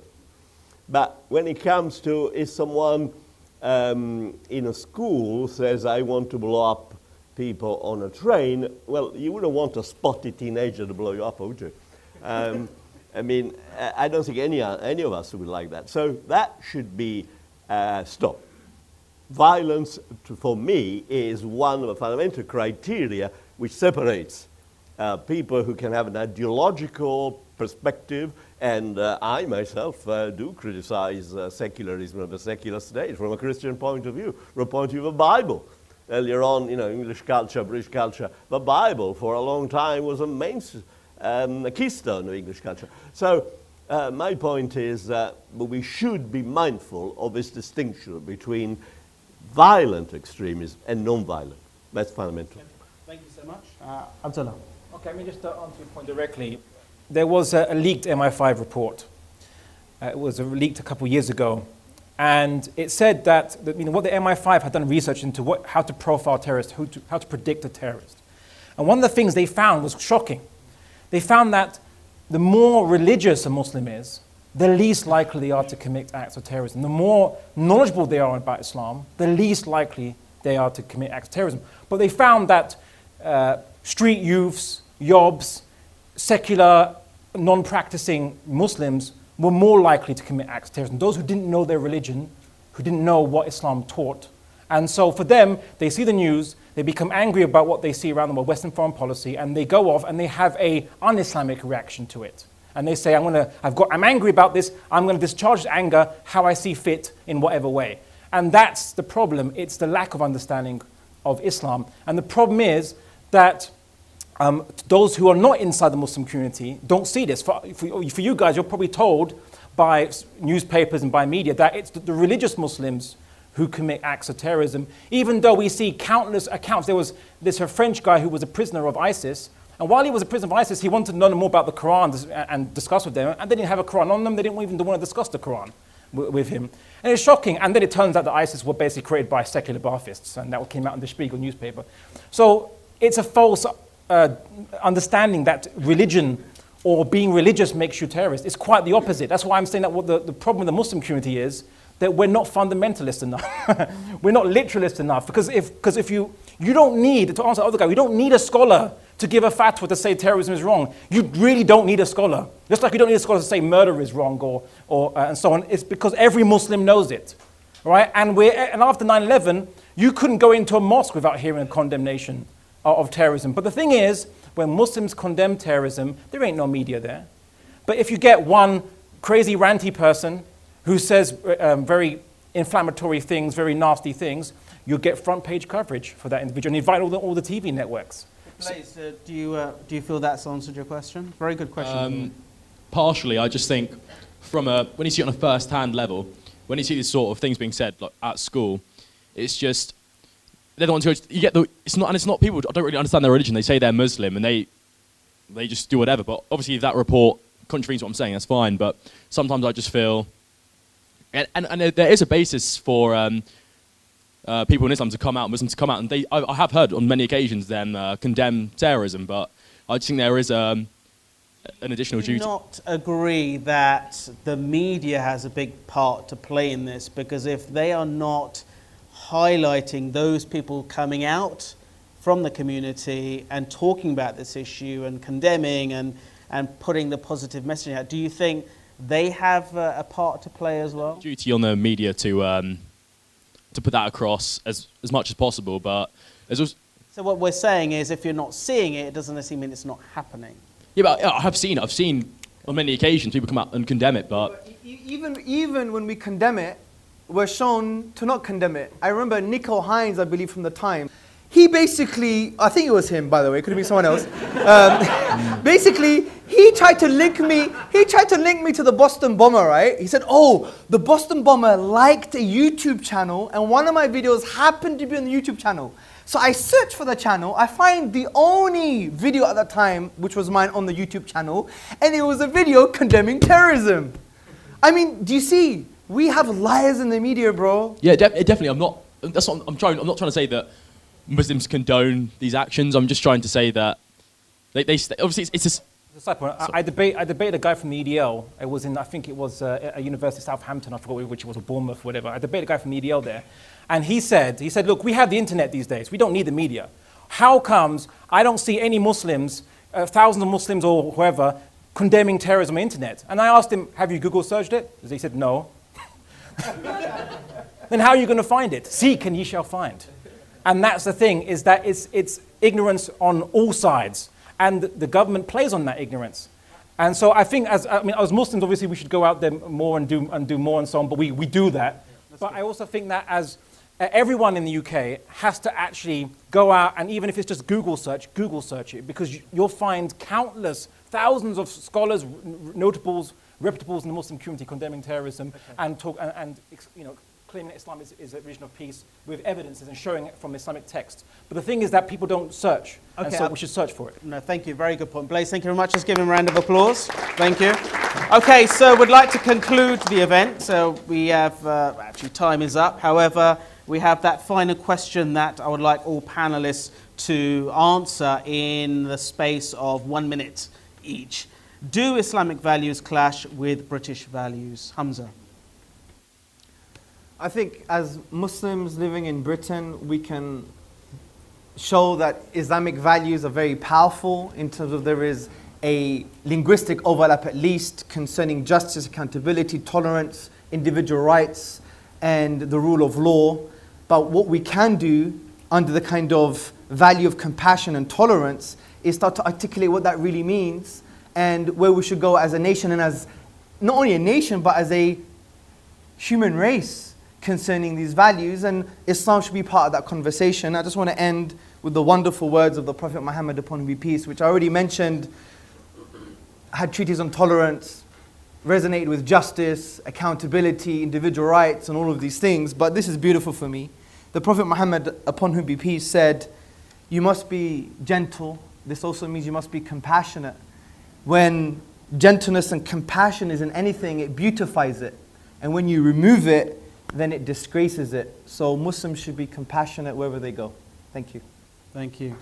But when it comes to if someone um, in a school says, I want to blow up people on a train, well, you wouldn't want a spotty teenager to blow you up, would you? Um, I mean, I don't think any, any of us would like that. So that should be uh, stopped. Violence, to, for me, is one of the fundamental criteria which separates uh, people who can have an ideological perspective, and uh, I myself uh, do criticize uh, secularism of the secular state from a Christian point of view, from a point of view of the Bible. Earlier on, you know, English culture, British culture, the Bible for a long time was a main um, a keystone of English culture. So uh, my point is that we should be mindful of this distinction between violent extremism and non-violent. That's fundamental. Thank you so much. Uh, Abdullah. Okay, let me just uh, answer your point directly. There was a, a leaked M I five report. Uh, it was uh, leaked a couple of years ago. And it said that, that you know, what the M I five had done research into what, how to profile terrorists, how to, how to predict a terrorist. And one of the things they found was shocking. They found that the more religious a Muslim is, the least likely they are to commit acts of terrorism. The more knowledgeable they are about Islam, the least likely they are to commit acts of terrorism. But they found that uh, street youths, yobs, secular, non-practicing Muslims were more likely to commit acts of terrorism. Those who didn't know their religion, who didn't know what Islam taught. And so for them, they see the news, they become angry about what they see around them with Western foreign policy, and they go off and they have a un-Islamic reaction to it. And they say, I'm gonna, I've got, I'm angry about this, I'm going to discharge anger how I see fit in whatever way. And that's the problem. It's the lack of understanding of Islam. And the problem is that um, those who are not inside the Muslim community don't see this. For, for, for you guys, you're probably told by newspapers and by media that it's the, the religious Muslims who commit acts of terrorism, even though we see countless accounts. There was this a French guy who was a prisoner of ISIS, and while he was a prisoner of ISIS, he wanted to know more about the Quran and discuss with them, and they didn't have a Quran on them, they didn't even want to discuss the Quran with him. And it's shocking, and then it turns out that ISIS were basically created by secular Baathists, and that came out in the Spiegel newspaper. So it's a false uh, understanding that religion or being religious makes you terrorist. It's quite the opposite. That's why I'm saying that what the, the problem with the Muslim community is that we're not fundamentalist enough. We're not literalist enough. Because if, because if you, you don't need, to answer the other guy, you don't need a scholar to give a fatwa to say terrorism is wrong. You really don't need a scholar. Just like you don't need a scholar to say murder is wrong or, or uh, and so on. It's because every Muslim knows it, right? And, we're, and after nine eleven, you couldn't go into a mosque without hearing a condemnation of, of terrorism. But the thing is, when Muslims condemn terrorism, there ain't no media there. But if you get one crazy ranty person who says um, very inflammatory things, very nasty things, you'll get front page coverage for that individual and invite all the, all the T V networks. Blaze, uh, do, you, uh, do you feel that's answered your question? Very good question. Um, partially, I just think from a, when you see it on a first-hand level, when you see these sort of things being said like, at school, it's just, they're the ones who, you get the, it's not, and it's not people who don't really understand their religion. They say they're Muslim and they, they just do whatever. But obviously if that report contravenes what I'm saying, that's fine. But sometimes I just feel, and, and, and there is a basis for um, uh, people in Islam to come out, Muslims to come out, and they, I, I have heard on many occasions them uh, condemn terrorism, but I just think there is um, an additional Do you duty. not agree that the media has a big part to play in this? Because if they are not highlighting those people coming out from the community and talking about this issue and condemning and, and putting the positive messaging out, do you think they have a, a part to play as well? Duty on the media to um, to put that across as, as much as possible, but there's also, So what we're saying is if you're not seeing it, it doesn't necessarily mean it's not happening. yeah, but I have seen it. I've seen on many occasions people come out and condemn it, but E- Even, even when we condemn it, we're shown to not condemn it. I remember Nico Hines, I believe, from the Time. He basically, I think it was him, by the way, it could have been someone else. Um, basically, he tried to link me, he tried to link me to the Boston bomber, right? He said, oh, the Boston bomber liked a YouTube channel and one of my videos happened to be on the YouTube channel. So I search for the channel, I find the only video at that time, which was mine on the YouTube channel, and it was a video condemning terrorism. I mean, do you see? We have liars in the media, bro. yeah, def- definitely. I'm not. That's what I'm, I'm trying. I'm not trying to say that Muslims condone these actions. I'm just trying to say that they, they st- obviously it's, it's just. It's a side point. I, I debate. I debated a guy from the E D L. It was in. I think it was uh, a university, Southampton. I forgot which it was, or Bournemouth, whatever. I debated a guy from the E D L there, and he said, he said, look, we have the internet these days. We don't need the media. How comes I don't see any Muslims, uh, thousands of Muslims or whoever, condemning terrorism on the internet? And I asked him, have you Google searched it? He said, no. Then how are you going to find it? Seek and ye shall find. And that's the thing, is that it's, it's ignorance on all sides. And the government plays on that ignorance. And so I think as, I mean, as Muslims, obviously we should go out there more and do, and do more and so on, but we, we do that. But I also think that as uh, everyone in the U K has to actually go out and even if it's just Google search, Google search it, because you, you'll find countless, thousands of scholars, notables, reputables in the Muslim community condemning terrorism okay. and, talk, and, and you know, claiming that Islam is, is a religion of peace with evidences and showing it from Islamic texts. But the thing is that people don't search, okay, and so I'll, we should search for it. No, thank you. Very good point. Blaze, thank you very much. Let's give him a round of applause. Thank you. Okay, so we'd like to conclude the event. So we have, uh, actually time is up. However, we have that final question that I would like all panelists to answer in the space of one minute each. Do Islamic values clash with British values? Hamza. I think as Muslims living in Britain, we can show that Islamic values are very powerful in terms of there is a linguistic overlap at least concerning justice, accountability, tolerance, individual rights, and the rule of law. But what we can do under the kind of value of compassion and tolerance is start to articulate what that really means and where we should go as a nation and as not only a nation but as a human race concerning these values, and Islam should be part of that conversation. I just want to end with the wonderful words of the Prophet Muhammad upon whom be peace, which I already mentioned, had treaties on tolerance, resonated with justice, accountability, individual rights, and all of these things, but this is beautiful for me. The Prophet Muhammad upon whom be peace said, you must be gentle. This also means you must be compassionate. When gentleness and compassion is in anything, it beautifies it. And when you remove it, then it disgraces it. So Muslims should be compassionate wherever they go. Thank you. Thank you.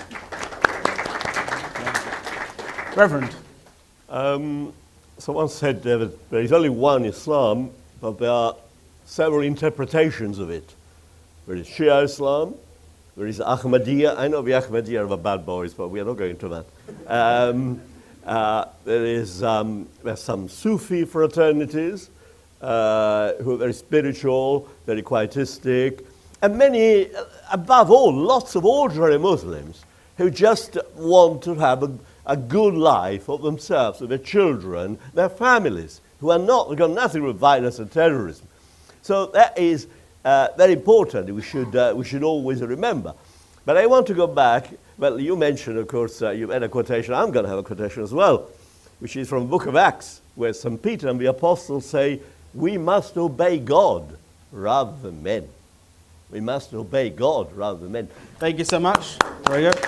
Reverend. Um, someone said uh, that there is only one Islam, but there are several interpretations of it. There is Shia Islam, there is Ahmadiyya. I know the Ahmadiyya are the bad boys, but we are not going into that. Um, uh, there is um, there's some Sufi fraternities, Uh, who are very spiritual, very quietistic, and many, above all, lots of ordinary Muslims who just want to have a, a good life for themselves, for their children, their families, who are not, got nothing with violence and terrorism. So that is uh, very important. We should, uh, we should always remember. But I want to go back. Well, you mentioned, of course, uh, you had a quotation. I'm going to have a quotation as well, which is from the book of Acts, where Saint Peter and the apostles say, we must obey God rather than men. We must obey God rather than men. Thank you so much. Very good.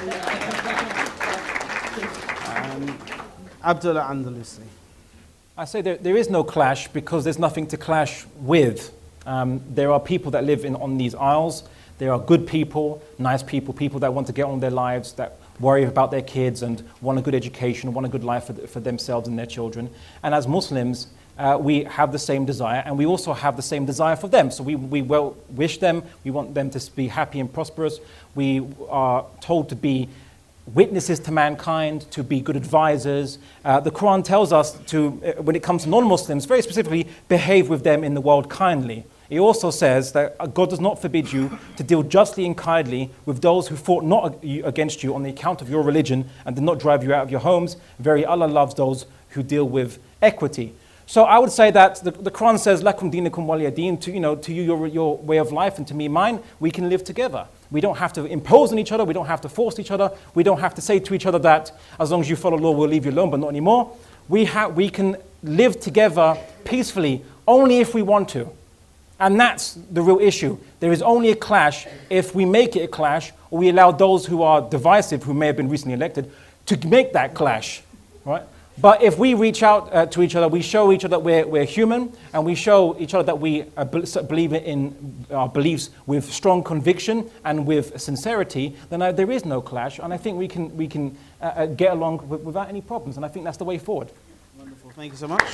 Um, Abdullah Andalusi. I say there, there is no clash because there's nothing to clash with. Um, there are people that live in, on these isles. There are good people, nice people, people that want to get on with their lives, that worry about their kids and want a good education, want a good life for, for themselves and their children. And as Muslims, uh, we have the same desire, and we also have the same desire for them. So we, we well wish them, we want them to be happy and prosperous. We are told to be witnesses to mankind, to be good advisors. Uh, the Quran tells us to, uh, when it comes to non-Muslims, very specifically, behave with them in the world kindly. It also says that God does not forbid you to deal justly and kindly with those who fought not against you on the account of your religion and did not drive you out of your homes. Very Allah loves those who deal with equity. So I would say that the, the Quran says, "Lakum dinakum waliya din," to you know, to you your, your way of life, and to me mine. We can live together. We don't have to impose on each other. We don't have to force each other. We don't have to say to each other that as long as you follow law, we'll leave you alone, but not anymore. We have we can live together peacefully only if we want to. And that's the real issue. There is only a clash if we make it a clash, or we allow those who are divisive, who may have been recently elected, to make that clash, right? But if we reach out uh, to each other, we show each other that we're, we're human, and we show each other that we uh, believe in our beliefs with strong conviction and with sincerity, then uh, there is no clash, and I think we can, we can uh, uh, get along with, without any problems, and I think that's the way forward. Wonderful. Thank you so much.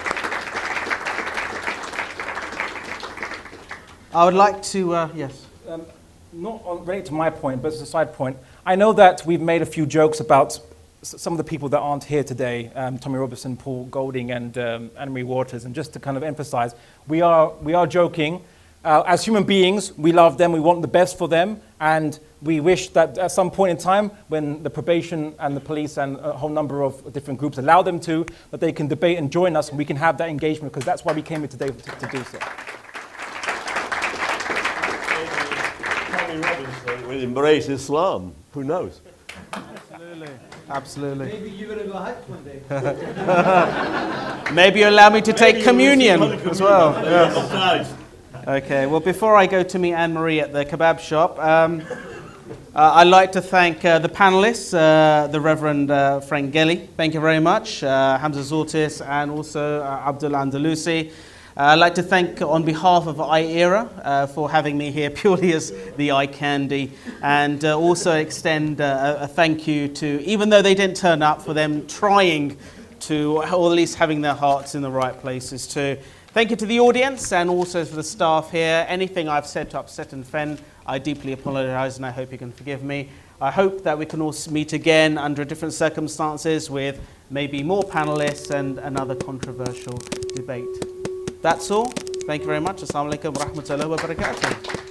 I would like to, uh, yes. Um, not on, related to my point, but as a side point, I know that we've made a few jokes about s some of the people that aren't here today, um, Tommy Robinson, Paul Golding, and um, Anne-Marie Waters, and just to kind of emphasize, we are, we are joking. Uh, as human beings, we love them, we want the best for them, and we wish that at some point in time, when the probation and the police and a whole number of different groups allow them to, that they can debate and join us, and we can have that engagement, because that's why we came here today to, to do so. Will embrace Islam. Who knows? Absolutely. Absolutely. Maybe you're going to go Hajj one day. Maybe you allow me to take Maybe communion as well. Yes. Okay, well, before I go to meet Anne-Marie at the kebab shop, um, uh, I'd like to thank uh, the panelists, uh, the Reverend uh, Frank Gelly, thank you very much, uh, Hamza Zortis, and also uh, Abdullah Andalusi. Uh, I'd like to thank, on behalf of iERA, uh, for having me here purely as the eye candy, and uh, also extend uh, a, a thank you to, even though they didn't turn up, for them trying to, or at least having their hearts in the right places too. Thank you to the audience and also for the staff here. Anything I've said to upset and offend, I deeply apologize, and I hope you can forgive me. I hope that we can all meet again under different circumstances with maybe more panelists and another controversial debate. That's all. Thank you very much. Assalamu alaikum wa rahmatullahi wa barakatuh.